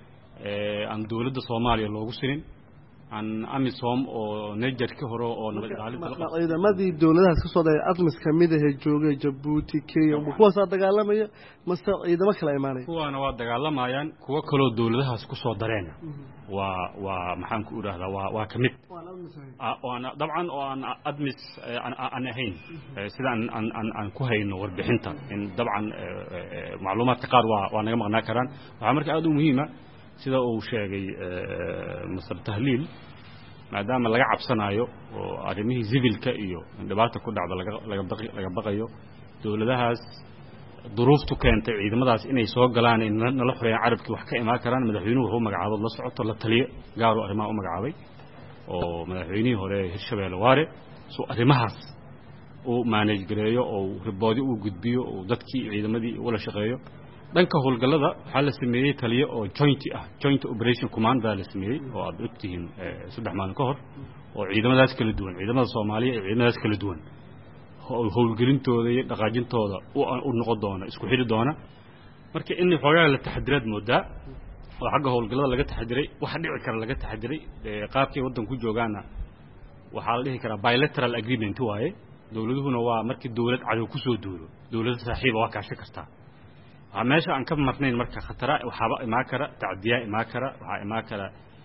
عن دولة الصومالية اللي وصلين عن أميسوم أو نجد كهرو أو نبض على إذا ما دي الدولة هسقط على أطلس كمية هجوجة جيبوتي كينيا وهو صار دجالة مية مستر إذا ما كلا إيماني هو أنا واد دجالة مايان هو كل الدولة هسقط درينا و ومحن كورة هذا و وكميت وأنا طبعا وأنا أدمس أنا أنا هين سيدا عن عن عن عن كوهين وربحنتا إن طبعا معلومات تقار وأنا جمع ناكران وعمرك أدو مهمة sida uu sheegay masar tahliil maadaama laga cabsanayo oo arimihii civilka iyo dhibaato ku dhacdo laga laga baqayo dawladahaas duruuftu keentay ciidamadaas inay soo galaan in la xoreyaan carabkii wax ka imaan karaan madaxweynuhu wuxuu magacaabo la socoto la taliye gaar oo arrimaha u magacaabay oo madaxweynihii hore Hirshabeelle Waare soo arrimahaas uu manage gareeyo oo riboodi uu gudbiyo oo dadkii ciidamadii wala shaqeeyo dhanka howlgalada waxa la sameeyay taliye oo joint ah joint operation command baa la sameeyay oo aad ogtihiin saddex maalin ka hor oo ciidamadaas kala duwan ciidamada Soomaaliya iyo ciidamadaas kala duwan howlgelintooda iyo dhaqaajintooda u noqon doona isku xiri doona marka in xogaa la taxadiraad mooda oo xagga howlgalada laga taxadiray waxa dhici kara laga taxadiray qaabkii wadan ku joogaana waxa la dhihi karaa bilateral agreement waaye dawladuhuna waa markii dawlad cadow ku soo duulo dawlad saaxiib ah ka shaqeystaa meesha aan ka marnayn marka khatara waxaba ima kara tacdiya ima kara waxa ima kara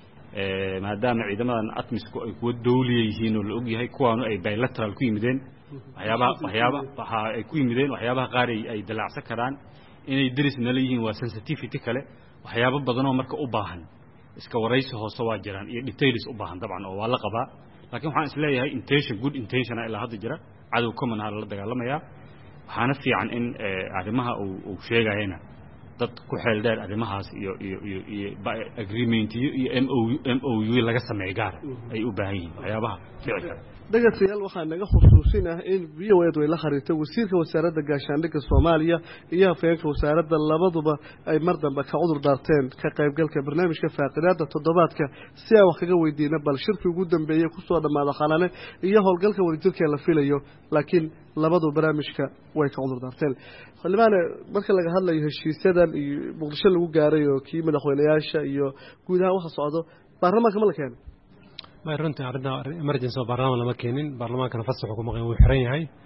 ee maadaama ciidamadan atmisku ay ku dawliyihiin oo la og yahay kuwaanu ay bilateral ku yimideen waxyaaba waxyaaba waxa ay ku yimideen waxyaabaha qaar ay dalacsan karaan inay dirisna leeyihiin waa sensitivity kale waxyaaba badan oo marka u baahan iska waraysi hoose waa jiraan iyo details u baahan dabcan oo waa la qabaa laakiin waxaan isleeyahay intention good intention ila hadda jira cadow common ha la dagaalamaya waxaana fiican in arrimaha uu sheegayna dad ku xeel dheer arrimahaas iyo iyo iyo agreement iyo M O U laga sameeyay gaar ay u baahan yihiin waxyaabaha ficilka dagaalka waxaa naga xusuusinaa in V O A way la xariirtay wasiirka wasaaradda gaashaandhigga Soomaaliya iyo afayeenka wasaaradda labaduba ay mar dambe ka cudur daarteen ka qaybgalka barnaamijka faaqidaada toddobaadka si ay wax kaga weydiinaa bal shirkii ugu dambeeyay ku soo dhamaada xalane iyo howlgalka wadajirka la filayo laakiin labadu barnaamijka way ka cudur daarteen xilmaana marka laga hadlayo heshiisyadan iyo muqdisho lagu gaaray oo kii madaxweynayaasha iyo gudaha waxa socdo baarlamaanka ma la keenay ما runtii arrinta emergency barnaamij lama keenin baarlamaankana fasax ku maqan uu xiran yahay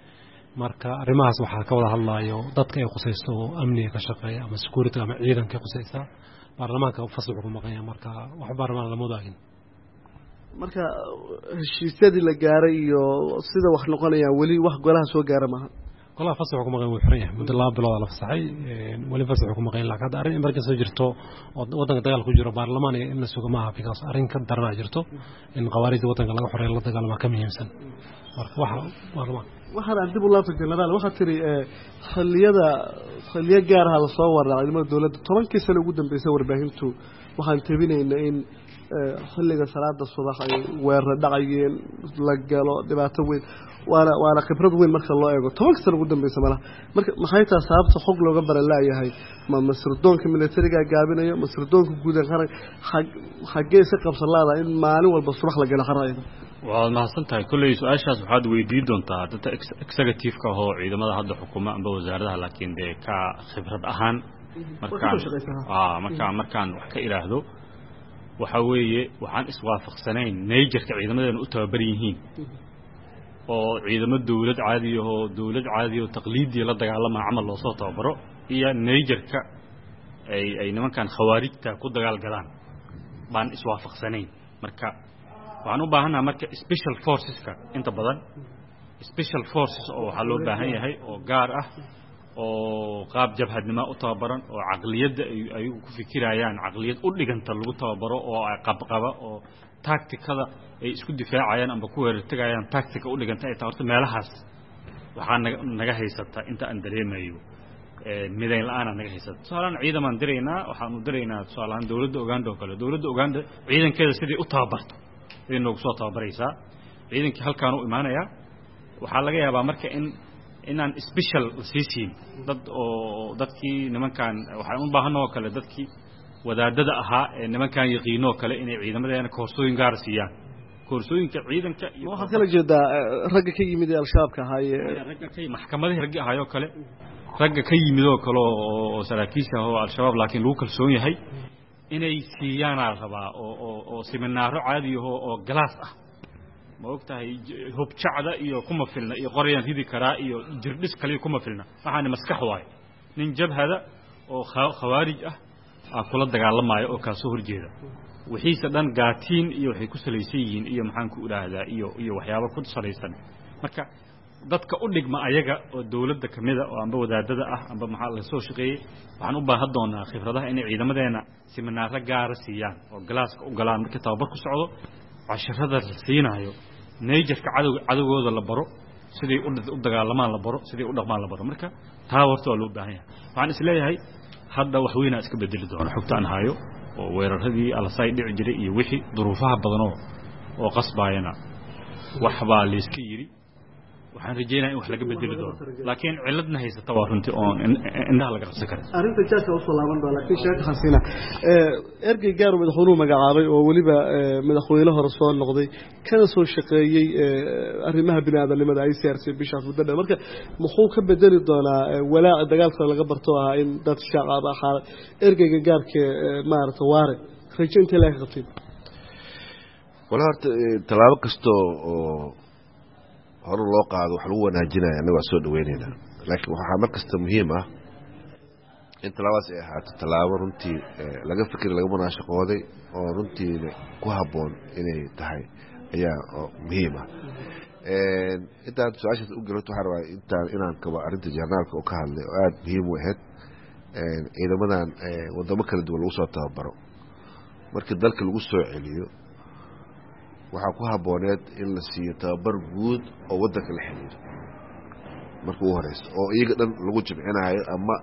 marka arrimahaas waxaa ka wada hadlayo dadka ay khusaysto amniga ka shaqeeya ama security ama ciidanka khusaysta baarlamaanka fasax ku maqan marka wax baarlamaan lama wadaagin marka heshiisyadii la gaaray iyo sida wax noqonayaan weli wax golaha soo gaara maaha golaha fasax ku maqan way xiran yahay muddo laba bilood la fasaxay weli fasax ku maqan laakiin hadda arrin emergency jirto oo wadanka dagaal ku jiro baarlamaan in la sugo maaha because arrin ka daran jirto in qawaariidda wadanka laga xoreeyo la dagaalama ka muhiimsan marka waxa baarlamaan waxaan dib u laabtay generaal waxa tiri xilliyada xilliyo gaar ah la soo waraa ciidamada dawladda tobankii sano ugu dambeysay warbaahintu waxaan tabinaynaa in xilliga salaada subax ay weerar dhacayeen la galo dhibaato weyn waana waana khibrad weyn marka loo eego tobankii sano ugu dambeysay malaha marka maxay tahay sababta xog looga baran laayahay ma masirdoonka militariga gaabinayo masirdoonka guud ahaan xagee si qabsan laada in maalin walba subax la galo xarayda waa mahadsan tahay kulley su-aashaas waxaad weydiin doontaa dadka executive-ka oo ciidamada hadda xukuma amba wasaaradaha laakiin dee ka khibrad ahaan markaan markaan markaan wax ka iraahdo waxa weeye waxaan iswaafaqsanayn najerka ciidamadeena u tababar yihiin oo ciidamo dawlad caadi ah oo dawlad caadi oo taqliidii la dagaalama camal loo soo tababaro iyo najerka ay ay nimankan khawaarijta ku dagaal galaan baan iswaafaqsanayn marka waxaan u baahanahay marka special forceska inta badan special forces oo waxa loo baahan yahay oo gaar ah oo qaab jabhadnimo u tababaran oo aqliyada ay ku fikirayaan aqliyad u dhiganta lagu tababaro oo ay qabqaba oo tacticada ay isku difaacayaan amba ku weerartagayaan tactica u dhiganta ay tahay meelahaas waxa naga haysata inta aan dareemayo ee midayn la'aan naga haysata saalan ciidaman direynaa waxaan u direynaa saalan dawladda Uganda oo kale dawladda Uganda ciidankeeda sidii u tababarto inuu soo tababaraysaa ciidankii halkaan u imaanaya waxaa laga yaabaa marka in inaan special siisiin dad oo dadkii nimankan waxaan u baahanoo kale dadkii wadaadada ahaa ee nimankan yaqiino kale inay ciidamadeena koorsooyin gaar siiyaan koorsooyinka ciidanka iyo waxa kala jeeda ragga ka yimid al-shabaabka ahaayee ragga ka maxkamadaha ragga ahaayo kale ragga ka yimid oo kale oo saraakiisha oo al-shabaab laakiin lagu kalsoon yahay inay siiyaan rabaa oo oo oo seminaaro caadi ah oo glass ah ma ogtahay hubjacda iyo kuma filna iyo qorayaan hidi karaa iyo jirdhis kale kuma filna waxaan maskax waay nin jabhada oo khawaarij ah aan kula dagaalamayo oo ka soo horjeeda wixiisa dhan gaatiin iyo waxay ku salaysan yihiin iyo maxaan ku iraahdaa iyo iyo waxyaabo ku salaysan marka dadka u dhigma ayaga oo dawladda kamida oo amba wadaadada ah amba maxaa la soo shaqeeyay waxaan u baahan doonaa khibradaha inay ciidamadeena seminaaro gaar siiyaan oo galaaska u galaan markii tababar ku socdo casharada la siinayo najerka cadow cadowgooda la baro sidii u dagaalamaan la baro sidii u dhaqmaan la baro marka taa warto loo baahan yahay waxaan isleeyahay hadda wax weyn iska bedeli doona xogtaan hayo oo weeraradii alasay dhici jiray iyo wixii duruufaha badan oo qasbayana wax baa la iska yiri waxaan rajeynayaa in wax laga bedeli doono laakiin ciladna haysata waa runtii oo indhaha laga qabsan karo arrinta jaaka u soo laaban doona laakiin sheekh xasina ee ergey gaar madaxweynuhu magacaabay oo waliba madaxweyne hore soo noqday kana soo shaqeeyay arrimaha bini'aadanimada ay siyaasadda bishaas wadada marka muxuu ka bedeli doonaa walaaca dagaalka laga barto ah in dad shaqaab ah ergeyga gaarka maarta waare rajinta la qabtay wala horta talaabo kasto oo hore loo qaado wax lagu wanaajinayo anaga soo dhaweynayna laakiin waxa markasta muhiim ah in talaabas ay ahaato talaabo runtii laga fikir laga munaashaqooday oo runtii ku haboon inay tahay ayaa muhiim ah ee inta su'aasha u galato waxa rabaa inta inaan kaba arinta jarnaalka oo ka hadlay oo aad muhiim u ahayd ee ciidamadan wadamo kala duwan lagu soo tababaro markii dalka lagu soo celiyo waxa ku habooneed in la siiyo tababar guud oo wadanka la xiriiro markuu u horeyso oo iyaga dhan lagu jimcinayo ama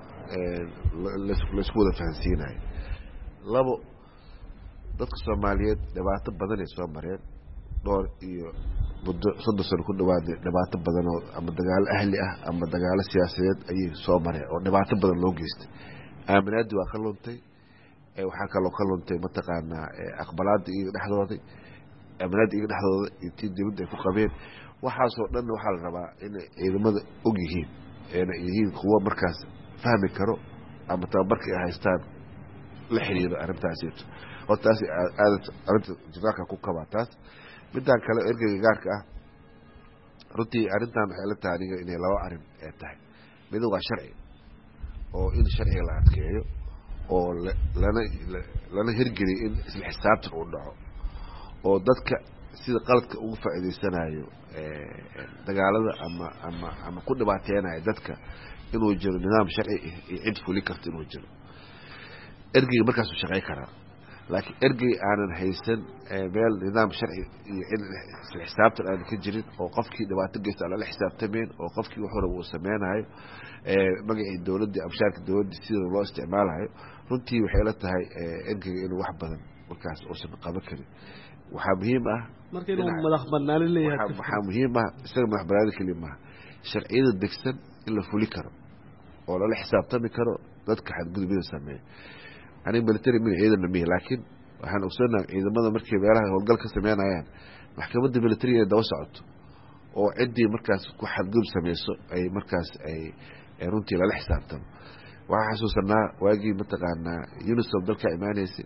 la isku wada fahansiinayo labo dadka Soomaaliyeed dhibaato badan ay soo mareen dhowr iyo muddo soddon sano ku dhawaad dhibaato badan oo ama dagaal ahli ah ama dagaal siyaasadeed ay soo mareen oo dhibaato badan loo geystay aaminaadi waa ka luntay ee waxa kale oo ka luntay mataqaana aqbalaadii iyo dhaxdooday amnad iga dhaxdooda intii dibadda ku qabeen waxa soo dhan waxa la rabaa in ciidamada og yihiin ee yihiin kuwa markaas fahmi karo ama tababarka ay haystaan la xiriiro arrintaas oo taas aad arinta jirka ku kabaataas midaan kale ergeyga gaarka ah runtii arrintan waxay la tahay aniga inay laba arrin ee tahay mid waa sharci oo in sharciga la adkeeyo oo lana lana hirgeliyo in isla xisaabtan uu dhaco oo dadka sida qaladka ugu faa'iideysanayo dagaalada ama ama ama ku dhibaateenaya dadka inuu jiro nidaam sharci iyo cid fuli karta inuu jiro ergeyga markaas uu shaqeyn karaa laakiin ergey aanan haysan meel nidaam sharci iyo cid isla xisaabtan aan ka jirin oo qofkii dhibaato geysta aan la xisaabtameen oo qofkii wax hore uu sameynayo magacii dowladda abshaarka dowladda sida loo isticmaalayo runtii waxay la tahay ergeyga inuu wax badan markaas uusan qaban karin waxaa muhiim ah marka inuu madax banaani leeyahay waxaa muhiim ah isaga madax banaani kaliya maaha sharciyada degsan in la fuli karo oo lala xisaabtami karo dadka xadgudubida sameeya aniga military min ciidana mihi laakiin waxaan ogsoonahay ciidamada markay meelaha howlgal ka sameynayaan maxkamadda military inay daba socoto oo ciddii markaas ku xadgudub sameyso ay markaas ay runtii lala xisaabtamo waxaan xasuusanaa waagii mataqaanaa unisom dalkaa imaanaysay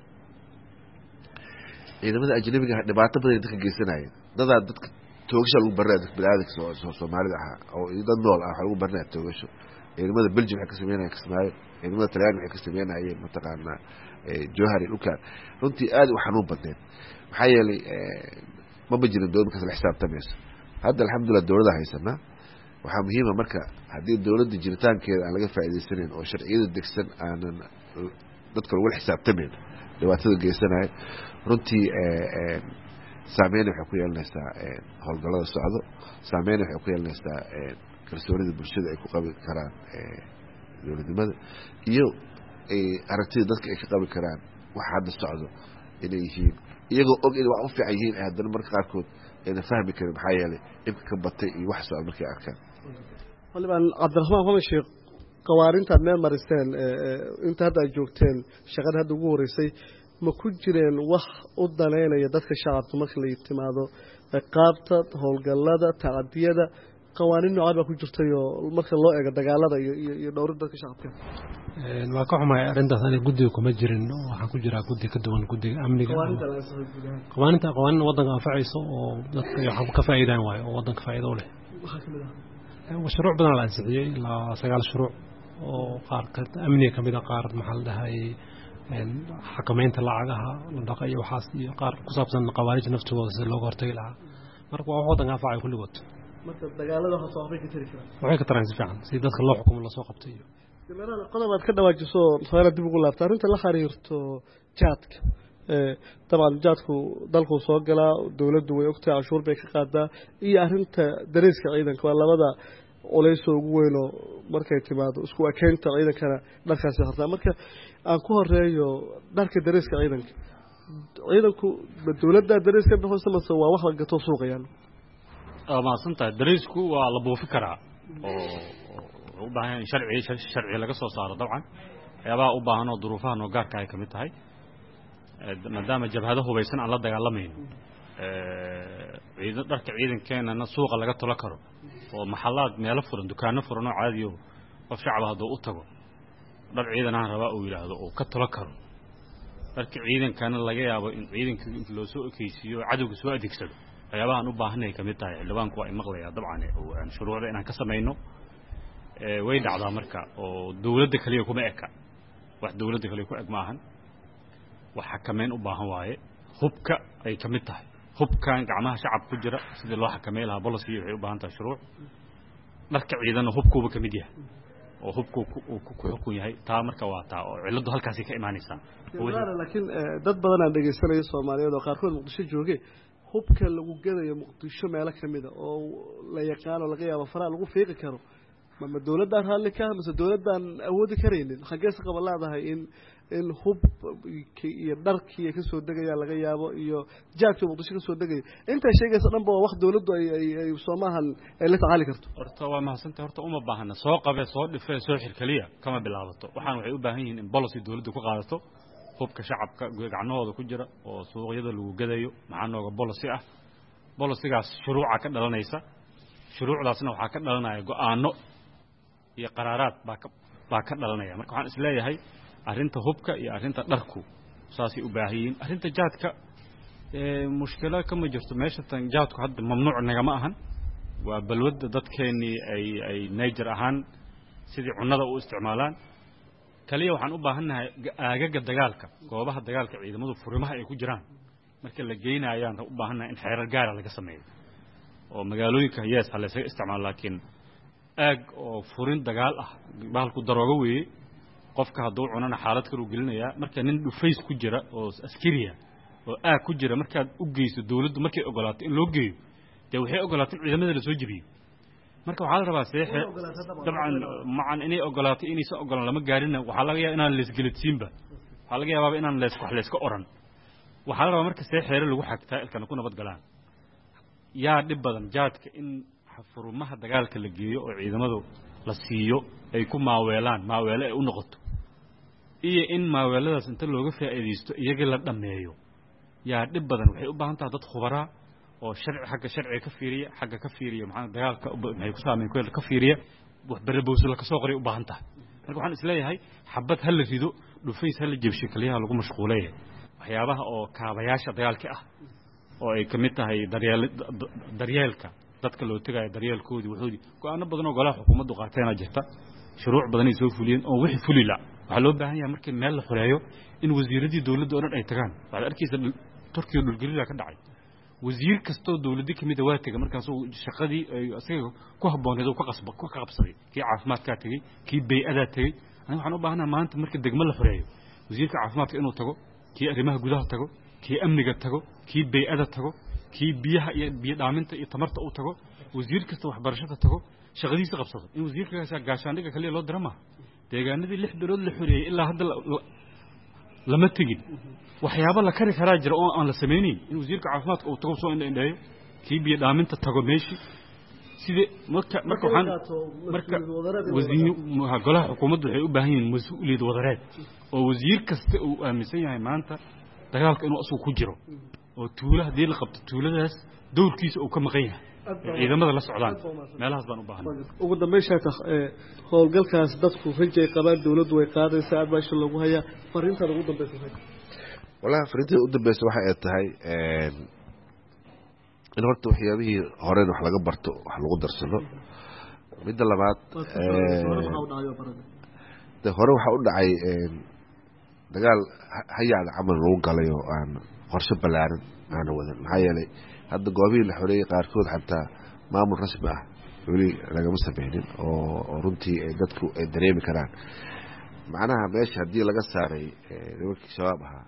ciidamada ajnabiga dhibaato badan dadka geysanayeen dadaa dadka toogasha lagu baranaya dadka biniaadamka soomaalida ahaa oo dad nool ah waxaa lagu baranaya toogasho ciidamada belgium waxay ka sameynayeen kismaayo ciidamada talyaani waxay ka sameynayeen mataqaanaa johari dhulkaan runtii aad u xanuun badneed maxaa yeelay maba jirin dowlad markaas la xisaabtamayso hadda alxamdulillah dowladda haysanaa waxaa muhiima marka haddii dowladda jiritaankeeda aan laga faa'iidaysanayn oo sharciyada degsan aanan dadka lagula xisaabtamayn dhibaatada geysanayo runtii saameyn waxay ku yeelanaysaa howlgallada socdo saameyn waxay ku yeelanaysaa kalsoonida bulshada ay ku qabi karaan dowladnimada iyo aragtida dadka ay ka qabi karaan waxa hadda socdo inay yihiin iyagoo og inay wax u fiican yihiin haddana marka qaarkood ayna fahmi karin maxaa yeelay dhibka ka batay iyo wax socda markay arkaan walibaan cabdiraxmaan xamed sheekh qawaarintaad meel maristeen inta hadda aad joogteen shaqada hadda ugu horeysay ma ku jireen wax u danaynaya dadka shacabka marka la timaado qaabta howlgallada tacadiyada qawaaniin noocaad baa ku jirtay oo marka loo eego dagaalada iyo iyo dhowrida dadka shacabka waa ka xumahay arrintaas aniga guddiga kuma jirin waxaan ku jiraa guddi ka duwan guddiga amniga qawaaninta qawaanin waddanka anfacayso oo dadka waxaan ka faa'iidaan waayo oo waddanka faa'iido u leh shuruuc badan la ansixiyey ilaa sagaal shuruuc oo qaar amniga ka mid a qaar maxaa la dhahay xakamaynta lacagaha la dhaqa iyo waxaas iyo qaar ku saabsan qawaarij naftooda sida looga hortagi lahaa marka waa wax waddanka anfacay kulligood marka dagaalada waxaa soo waxbay ka tari karaan waxay ka taraan si fiican si dadka loo xukumo lasoo qabtay iyo general qodob aad ka dhawaajiso saara dib ugu laabta arrinta la xiriirto jaadka طبعا jaadku dalku soo galaa dawladdu way ogtahay cashuur bay ka qaadaa iyo arrinta dariska ciidanka waa labada culays ugu weyn oo markay timaado isku akeenta ciidankana dharkaasi hartaa marka aan ku horeeyo dharka dariska ciidanka ciidanku dawladda dariska bixisa masoo waa wax la gato suuqayaan ama santa darisku waa la buufi karaa oo u baahan sharci sharci laga soo saaro dabcan ayaaba u baahan oo duruufaha noo gaarka ay kamid tahay maadaama jabhadaha hubaysan aan la dagaalamayno ee ciidan dharka ciidankeena suuqa laga tolo karo oo maxallaad meel furan dukaano furan oo caadi ah qof shacab ah oo u tago dhar ciidan aan rabaa uu yiraahdo oo ka tolo karo dharka ciidankana laga yaabo in ciidanka loo soo ekeysiyo cadawga soo adeegsado ayaabahan u baahanay kamid tahay xildhibaanku waa maqlaya dabcan oo aan shuruucda inaan ka sameeyno ee way dhacdaa marka oo dawladda kaliya kuma eka wax dawladda kaliya ku eg ma ahan waxa kameyn u baahan waaye hubka ay kamid tahay hubkan gacmaha shacab ku jira sidii loo xakameey lahaa policy waxay u baahan tahay shuruuc marka ciidan hubkuba kamid yahay oo hubku ku xukun yahay taa marka waa taa oo ciladu halkaas ka iimaanaysa laakiin dad badan aan dhageysanayo Soomaaliyeed oo qaarkood Muqdisho joogay hubka lagu gadayo Muqdisho meel kamid ah oo la yaqaan oo laga yaabo faraa lagu fiiqi karo ma dawladda hal ka mise dawladdan awoodi kareenin xagees qabalaadahay in in hub iyo dharkii ka soo degaya laga yaabo iyo jaadka Muqdisho ka soo degay inta sheegaysa dhanba wax dawladdu ay ay Soomahan ay la tacaali karto horta waa mahadsantahay horta uma baahna soo qabe soo dhifay soo xirkaliya kama bilaabato waxaan waxay u baahan yihiin in policy dawladdu ku qaadato hubka shacabka gacnahooda ku jira oo suuqyada lagu gadayo maxaa nooga policy ah policygaas shuruuca ka dhalanaysa shuruucdaasna waxa ka dhalanaya go'aano iyo qaraaraad baa ka baa ka dhalanaya marka waxaan isleeyahay arrinta hubka iyo arrinta dharku saasi u baahiyin arrinta jaadka ee mushkilada kama jirto meesha tan jaadku hadda mamnuuc naga ma ahan وبلود ضد كاني أي أي نيجر أهان سيدي عنده واستعمالان كليه وحن أبا هنا أجاج الدجالك قوابها الدجالك إذا مضوا فرمها يكون جيران مركل لجينا أيام أبا هنا إن حير الجار على قسمين ومقالوي كهياس على سي استعمال لكن أج أو فرين دجال أه بهالكو دروجوي قفك هدول عننا حالات كرو قلنا يا مركل نن فيس كجرا أو أسكرية أو أ كجرا مركل أجيس الدولة مركل أقولات إن لوجي توحي أقولات إذا ماذا لسوجبي marka waxa la rabaa seexe dabcan macaan inay ogolaato inay soo ogolaan lama gaarin waxa laga yaabaa inaan lees gelidsiinba waxa laga yaabaa inaan lees wax lees ka oran waxa la rabaa marka seexeere lagu xagtaa ilkan ku nabad galaan yaa dib badan jaadka in xafurumaha dagaalka la geeyo oo ciidamadu la siiyo ay ku maaweelaan maaweele ay u noqoto iyo in maaweeladaas inta looga faa'iideysto iyaga la dhameeyo yaa dib badan waxay u baahan tahay dad khubara oo sharci xagga sharci ka fiiriya xagga ka fiiriya maxaa dagaalka maxay ku saameyn ku ka fiiriya wax barabowsi la ka soo qoray u baahan tahay marka waxaan isleeyahay xabad hal la rido dhufays hal jabshay kaliya lagu mashquulay waxyaabaha oo kaabayaasha dagaalka ah oo ay kamid tahay daryeel daryeelka dadka loo tagay daryeelkoodii wuxuu go'aano badan oo golaha xukuumaddu qaateena jirta shuruuc badan ay soo fuliyeen oo wixii fulila waxa loo baahan yahay markii meel la xoreeyo in wasiiradii dawladda oo dhan ay tagaan waxa arkaysa Turkiga dhulgariir ka dhacay wasiir kastoo dawladda kamid ah waa tagay markaas uu shaqadii asaga ku habooneed oo ka qasba ku qabsaday kii caafimaadka tagay kii bay'ada tagay aniga waxaan u baahanahay maanta marka degmo la xoreeyo wasiirka caafimaadka inuu tago kii arrimaha gudaha tago kii amniga tago kii bay'ada tago kii biyaha iyo biyo dhaaminta iyo tamarta uu tago wasiir kasta waxbarashada tago shaqadiisa qabsado in wasiirkaas gaashaandhiga kaliya loo dirama deegaanadii lix bilood la xoreeyay ilaa hadda lama tagin waxyaabo la kari karaa jira oo aan la sameeynin in wasiirka caafimaadka uu tago soo indheeyo kii biyo dhaaminta tago meeshi sidii marka marka waxaan marka wasiir golaha xukuumaddu waxay u baahan yihiin mas'uuliyad wadareed oo wasiir kasta uu aaminsan yahay maanta dagaalka inuu asoo ku jiro oo tuulaha hadii la qabto tuuladaas dowrkiisa uu ka maqan yahay ciidamada la socdaan meelahaas baan u baahanay ugu dambeysha howlgalkaas dadku rajay qabaan dawladdu way qaadaysaa abaasha lagu haya fariinta ugu dambaysa walahi fariinta ugu dambaysa waxa ay tahay in horta waxyaabihii hore wax laga barto wax lagu darsano midda labaad ee hore waxa u dhacay dagaal hayaad camal lagu galay oo aan qorshe balaaran aan wadan maxaa yeelay hadda goobihii la xoreeyay qaarkood xataa maamul rasmi ah weli lagama samaynin oo runtii ay dadku ay dareemi karaan macnaha meesha haddii laga saaray nimankii shabaab ahaa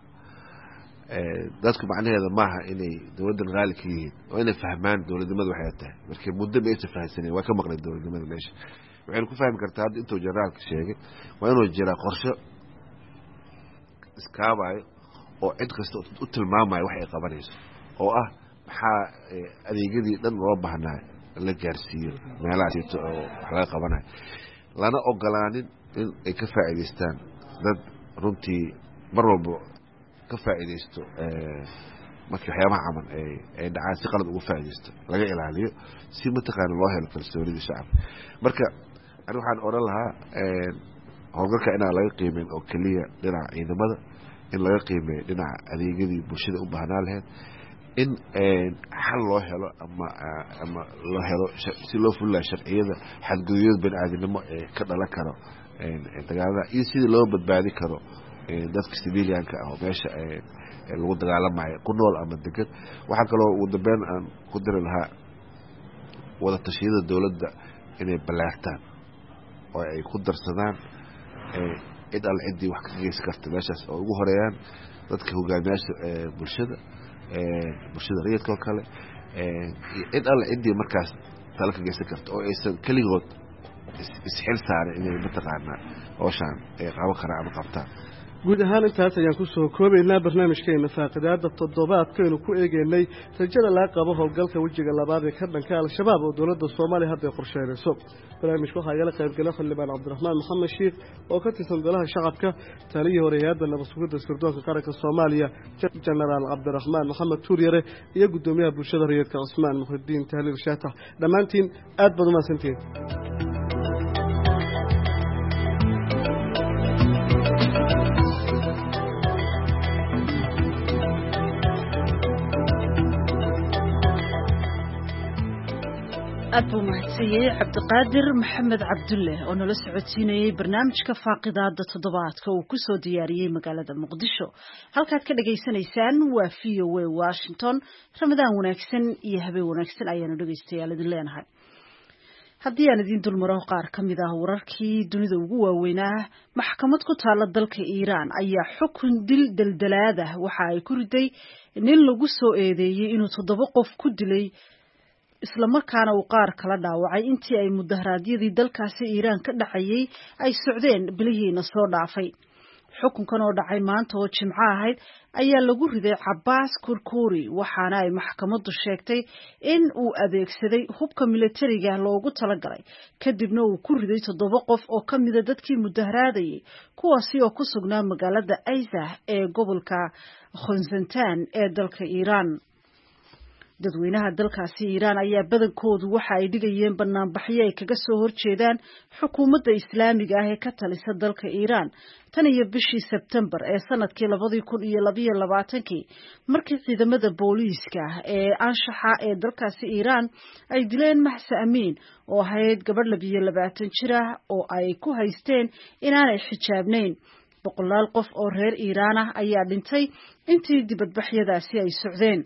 dadku macnaheeda maaha inay dowladdan raali ka yihiin oo inay fahmaan dowladnimada waxay tahay markii muddo ma aysan fahansaneen waa ka maqnay dowladnimada meesha waxaynu ku fahmi kartaa hadda intuu generaalka sheegay waa inuu jiraa qorshe iskaabayo oo cid kasta u tilmaamayo wax ay qabanayso oo ah maxaa adeegyadii dhan loo baahnaa la gaarsiiyo meelahaas oo wax laga qabanayo lana ogolaanin in ay ka faa'iideystaan dad runtii mar walba ka faa'iideysto markii waxyaabaha camal ay dhacaan si qalad ugu faa'iideysto laga ilaaliyo si mataqaana loo helo kalsoonida shacabka marka ani waxaan odhan lahaa howlgalka inaan laga qiimeyn oo keliya dhinaca ciidamada in laga qiimeeyo dhinaca adeegyadii bulshada u baahnaa lahayd in xal loo helo ama ama loo helo si loo fulaa sharciyada xadgudubyada bani'aadinimo ee ka dhalan karo dagaalada iyo sidii loo badbaadi karo dadka civilianka ah oo meesha lagu dagaalamayo ku nool ama degan waxaa kaloo ugu dambeyn aan ku diri lahaa wada tashiyada dowladda inay ballaartaan oo ay ku darsadaan cid alle ciddii wax ka geysan karta meeshaas oo ugu horeeyaan dadka hogaamiyaasha bulshada bulshada rayidka oo kale cid alle ciddii markaas tala ka geysan karta oo aysan keligood isxil saarin inay mataqaanaa howshaan ay qaban karaan ama qabtaan guud ahaan intaas ayaan ku soo koobaynaa barnaamijkeena faaqidaada toddobaadkaynu ku eegeynay rajada laga qabo howlgalka wejiga labaad ee ka dhanka al-shabaab oo dowladda soomaaliya hadda ay qorsheynayso barnaamijka waxaa igala qaybgala xildhibaan cabdiraxmaan maxamed shiikh oo ka tirsan golaha shacabka taliyii hore hay-adda nabad sugidda sirdoonka qaranka soomaaliya jenaraal cabdiraxmaan maxamed tuuryare iyo guddoomiyaha bulshada rayidka cusmaan muxudiin tahliil shaatax dhammaantiin aad baad umahadsantihiin أبو مهتسيي عبد القادر محمد عبد الله ونلس عتيني برنامج كفاقدات تضباط وكسو ديارية مقالة مقدشو هل كانت كده جيسان إيسان وفيو وواشنطن رمضان ونكسن يهبي ونكسن أيانو دقيستي على دلين هاي haddii aan idin dulmaro qaar ka mid ah wararkii dunida ugu waaweynaa maxkamad ku taala dalka Iiraan ayaa xukun dil daldalaada waxa ay ku riday nin lagu soo eedeeyay inuu toddoba qof ku dilay isla markaana uu qaar kala dhaawacay intii ay mudaharaadyadii dalkaasi Iiraan ka dhacayay ay socdeen bilihiina soo dhaafay xukunkan oo dhacay maanta oo Jimco ahayd ayaa lagu riday Cabbaas Kurkuri waxaana ay maxkamaddu sheegtay in uu adeegsaday hubka militariga loogu talagalay kadibna uu ku riday toddoba qof oo ka mid ah dadkii mudaharaaday kuwaasi oo ku sugnaa magaalada Aysah ee gobolka Khuzestan ee dalka Iiraan dadweynaha dalkaasi Iiraan ayaa badankoodu waxa ay dhigayeen banaanbaxyo ay kaga soo horjeedaan xukuumadda islaamiga ah ee ka talisa dalka Iiraan tan iyo bishii Sebtembar ee sanadkii laba kun iyo laba iyo labaatan markii ciidamada booliiska ee anshaxa ee dalkaasi Iiraan ay dileen Mahsa Amin oo ahayd gabadh laba iyo labaatan jir ah oo ay ku haysteen inaanay xijaabnayn boqolaal qof oo reer Iiraan ah ayaa dhintay intii dibadbaxyadaasi ay socdeen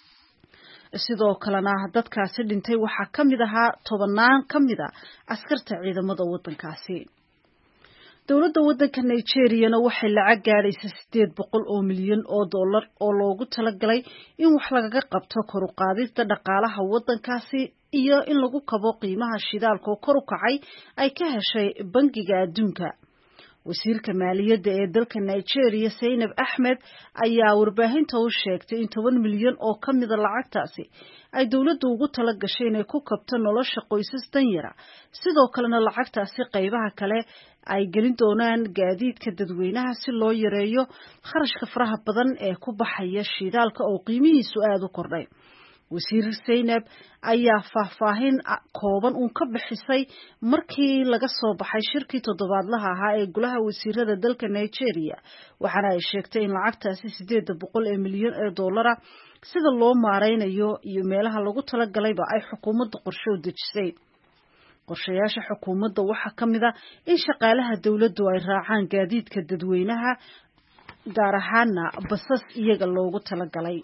sidoo kalena dadkaasi dhintay waxa kamid ahaa tobanaan kamid ah askarta ciidamada wadankaasi dawladda wadanka Nigeria waxay lacag gaadhaysa sideed boqol oo milyan oo dollar oo loogu talagalay in wax laga qabto kor u qaadista dhaqaalaha wadankaasi iyo in lagu kabo qiimaha shidaalka oo kor u kacay ay ka heshay bangiga adduunka wasiirka maaliyadda ee dalka Nigeria Zainab Ahmed ayaa warbaahinta u sheegtay in toban milyan oo kamid ah lacagtaasi ay dawladdu ugu tala gashay inay ku kabto nolosha qoysas danyara sidoo kalena lacagtaasi qaybaha kale ay gelin doonaan gaadiidka dadweynaha si loo yareeyo kharashka faraha badan ee ku baxaya shidaalka oo qiimihiisu aad u kordhay wasiir Zainab ayaa faahfaahin kooban uu ka bixisay markii laga soo baxay shirkii toddobaadlaha ahaa ee golaha wasiirada dalka Nigeria waxaana ay sheegtay in lacagtaasi sideed boqol ee milyan ee dollar sida loo maareynayo iyo meelaha lagu talagalayba ay xukuumadda qorshe u dejisay qorshayaasha xukuumadda waxa kamid ah in shaqaalaha dawladdu ay raacaan gaadiidka dadweynaha gaar ahaana basas iyaga loogu talagalay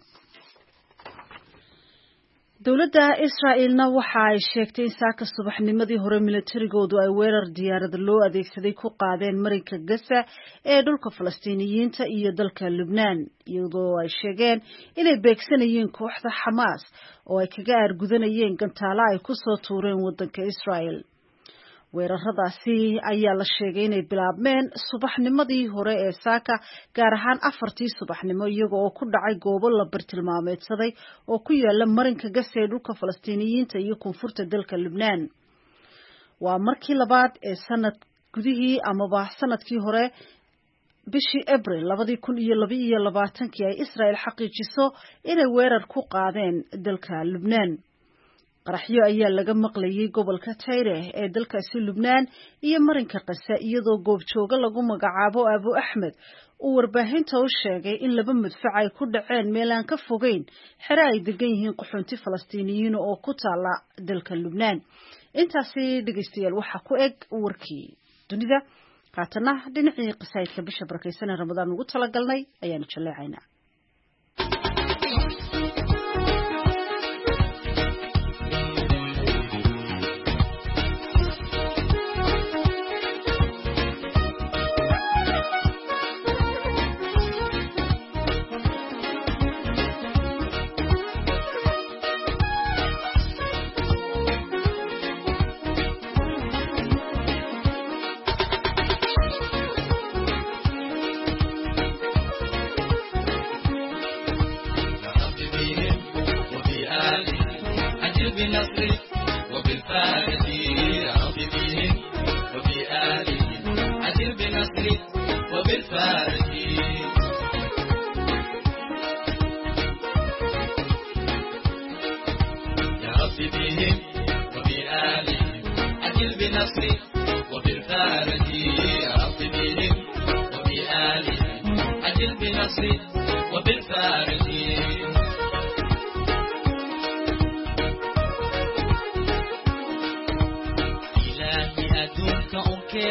dawladda Israa'iilna waxa ay sheegtay in saaka subaxnimadii hore militarigoodu ay weerar diyaarad loo adeegsaday ku qaadeen marinka Gaza ee dhulka Falastiiniyiinta iyo dalka Lebanon iyadoo ay sheegeen inay beegsanayeen kooxda Hamas oo ay kaga argudanayeen gantaalo ay ku soo tuureen wadanka Israa'iil weeraradaasi ayaa la sheegay inay bilaabmeen subaxnimadii hore ee saaka gaar ahaan afartii subaxnimo iyaga oo ku dhacay goobo la bartilmaameedsaday oo ku yaala marinka Gaza ee dhulka Falastiiniyiinta iyo koonfurta dalka Lebanon waa markii labaad ee sanad gudihii amaba sanadkii hore bishii Abriil laba kun iyo laba iyo labaatan ay Israa'iil xaqiijiso inay weerar ku qaadeen dalka Lebanon qaraxyo ayaa laga maqlayay gobolka Tayre ee dalkaasi Lebanon iyo marinka Gaza iyadoo goobjooga lagu magacaabo Abu Ahmed uu warbaahinta u sheegay in laba madfac ay ku dhaceen meel aan ka fogeyn xero ay degan yihiin qaxoonti Falastiiniyiin oo ku taala dalka Lebanon intaasi dhageystayaal waxa ku eg warkii dunida qaatana dhinacii qisaydka bisha barakeysan ee Ramadaan ugu talagalnay ayaanu jaleecaynaa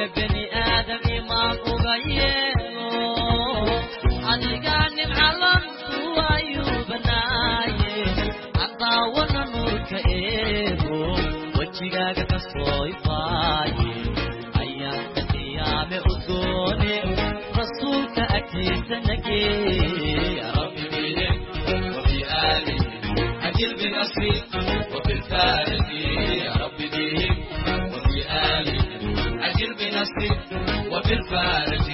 بني آدم إمام أغيره أدقان العلم وأيوب نايه عطاونا نور كإيبو وجهك تصويفايه أيام القيام أدوني رسولك أكيد نجي يا ربي بهم وفي آله أجل بنصري وبالفارق يا ربي بهم وفي آله أجل بنصري وبالفارق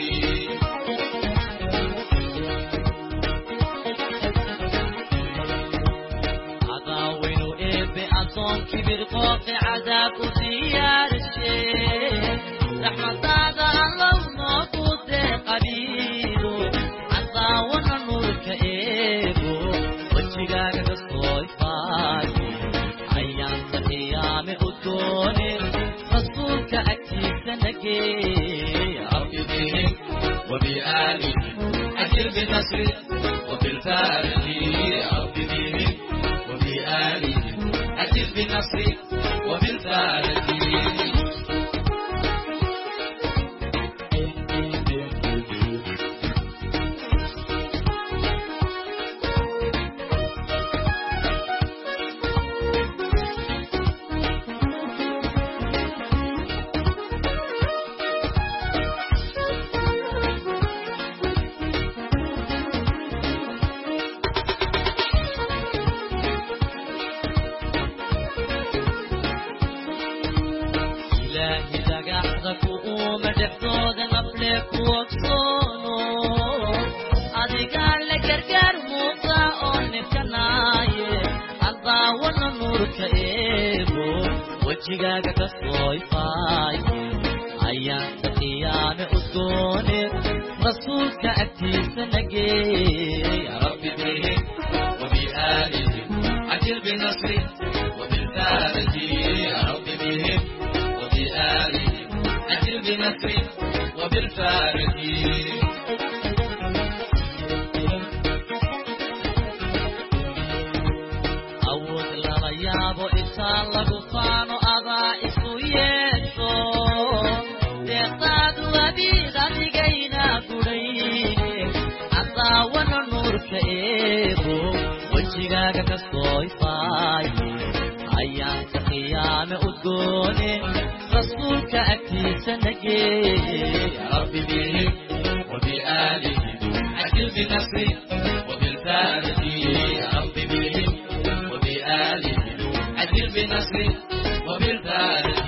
عضاوين وإبي أصون كبير فوق عذاب وزيار الشيء رحمة هذا الله موجود قريبه عطاونا نور كإيبه وجهك تصويفاي أيام القيام أدوني رسولك أكيد سنجي يا ربي بهم وبآله أجل بنصري وبالفارق يا ربي بهم وبآله أجل بنصري وبالفارق وجهك تصويفاي أيام القيام أدوني رسولك أكيد سنجي يا ربي بهم وبآله أجل بنصري وبالفارق يا ربي بهم وبآله أجل بنصري وبالفارق أود لا يابو إنسان لغفانو أضا إسو يشو تقاد وبيغا بيغينا قريني أضا ونور كإيبو وجهك تصويفاي أيام القيام أدوني رسولك أكيد سنجي يا ربي بهم وبآله أجل بنصري وبالفارق يا ربي بهم وبآله أجل بنصري وبالفارق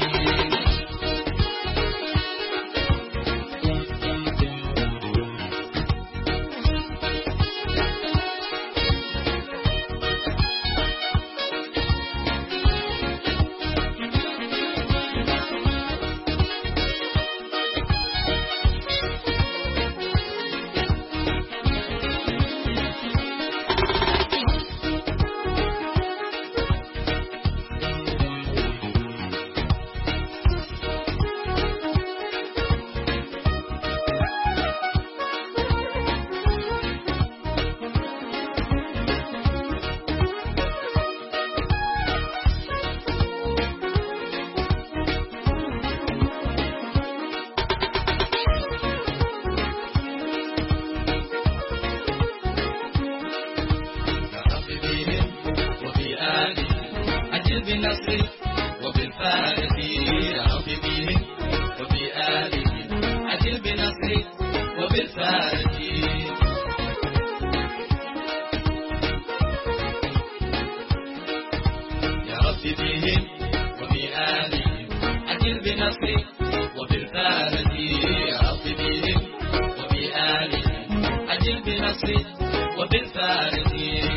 بنصري وبالفارق يا ربي بهم وبآله أجل بنصري وبالفارق يا ربي بهم وبآله أجل بنصري وبالفارق يا ربي بهم وبآله أجل بنصري وبالفارق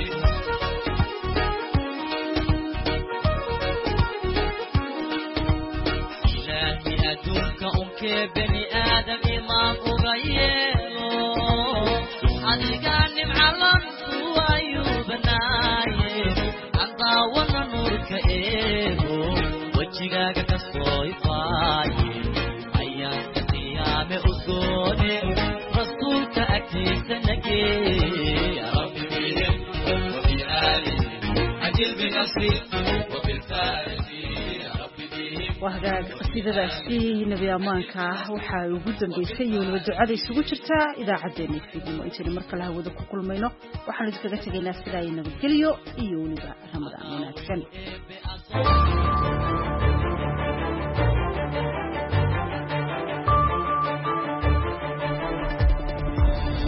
بني آدم إمام أغيره أدقان معلم وأيوب نايه عطاونا نور كإيبو وجهك تصويفاي أيام القيام أدوني رسولك أكيد سنجي يا ربي بهم وبآله أجل بنصري وبالفارق يا ربي بهم وهاجاج قصيدة في نبي أمانك وحا وجودا بيسي والدعاء يسوق جرتا إذا عدني في دم إنتي مركل هذا كل مينو وحنا نتكلم ناس كذا ينبغي كليو إيوني بقى رمضان مناسك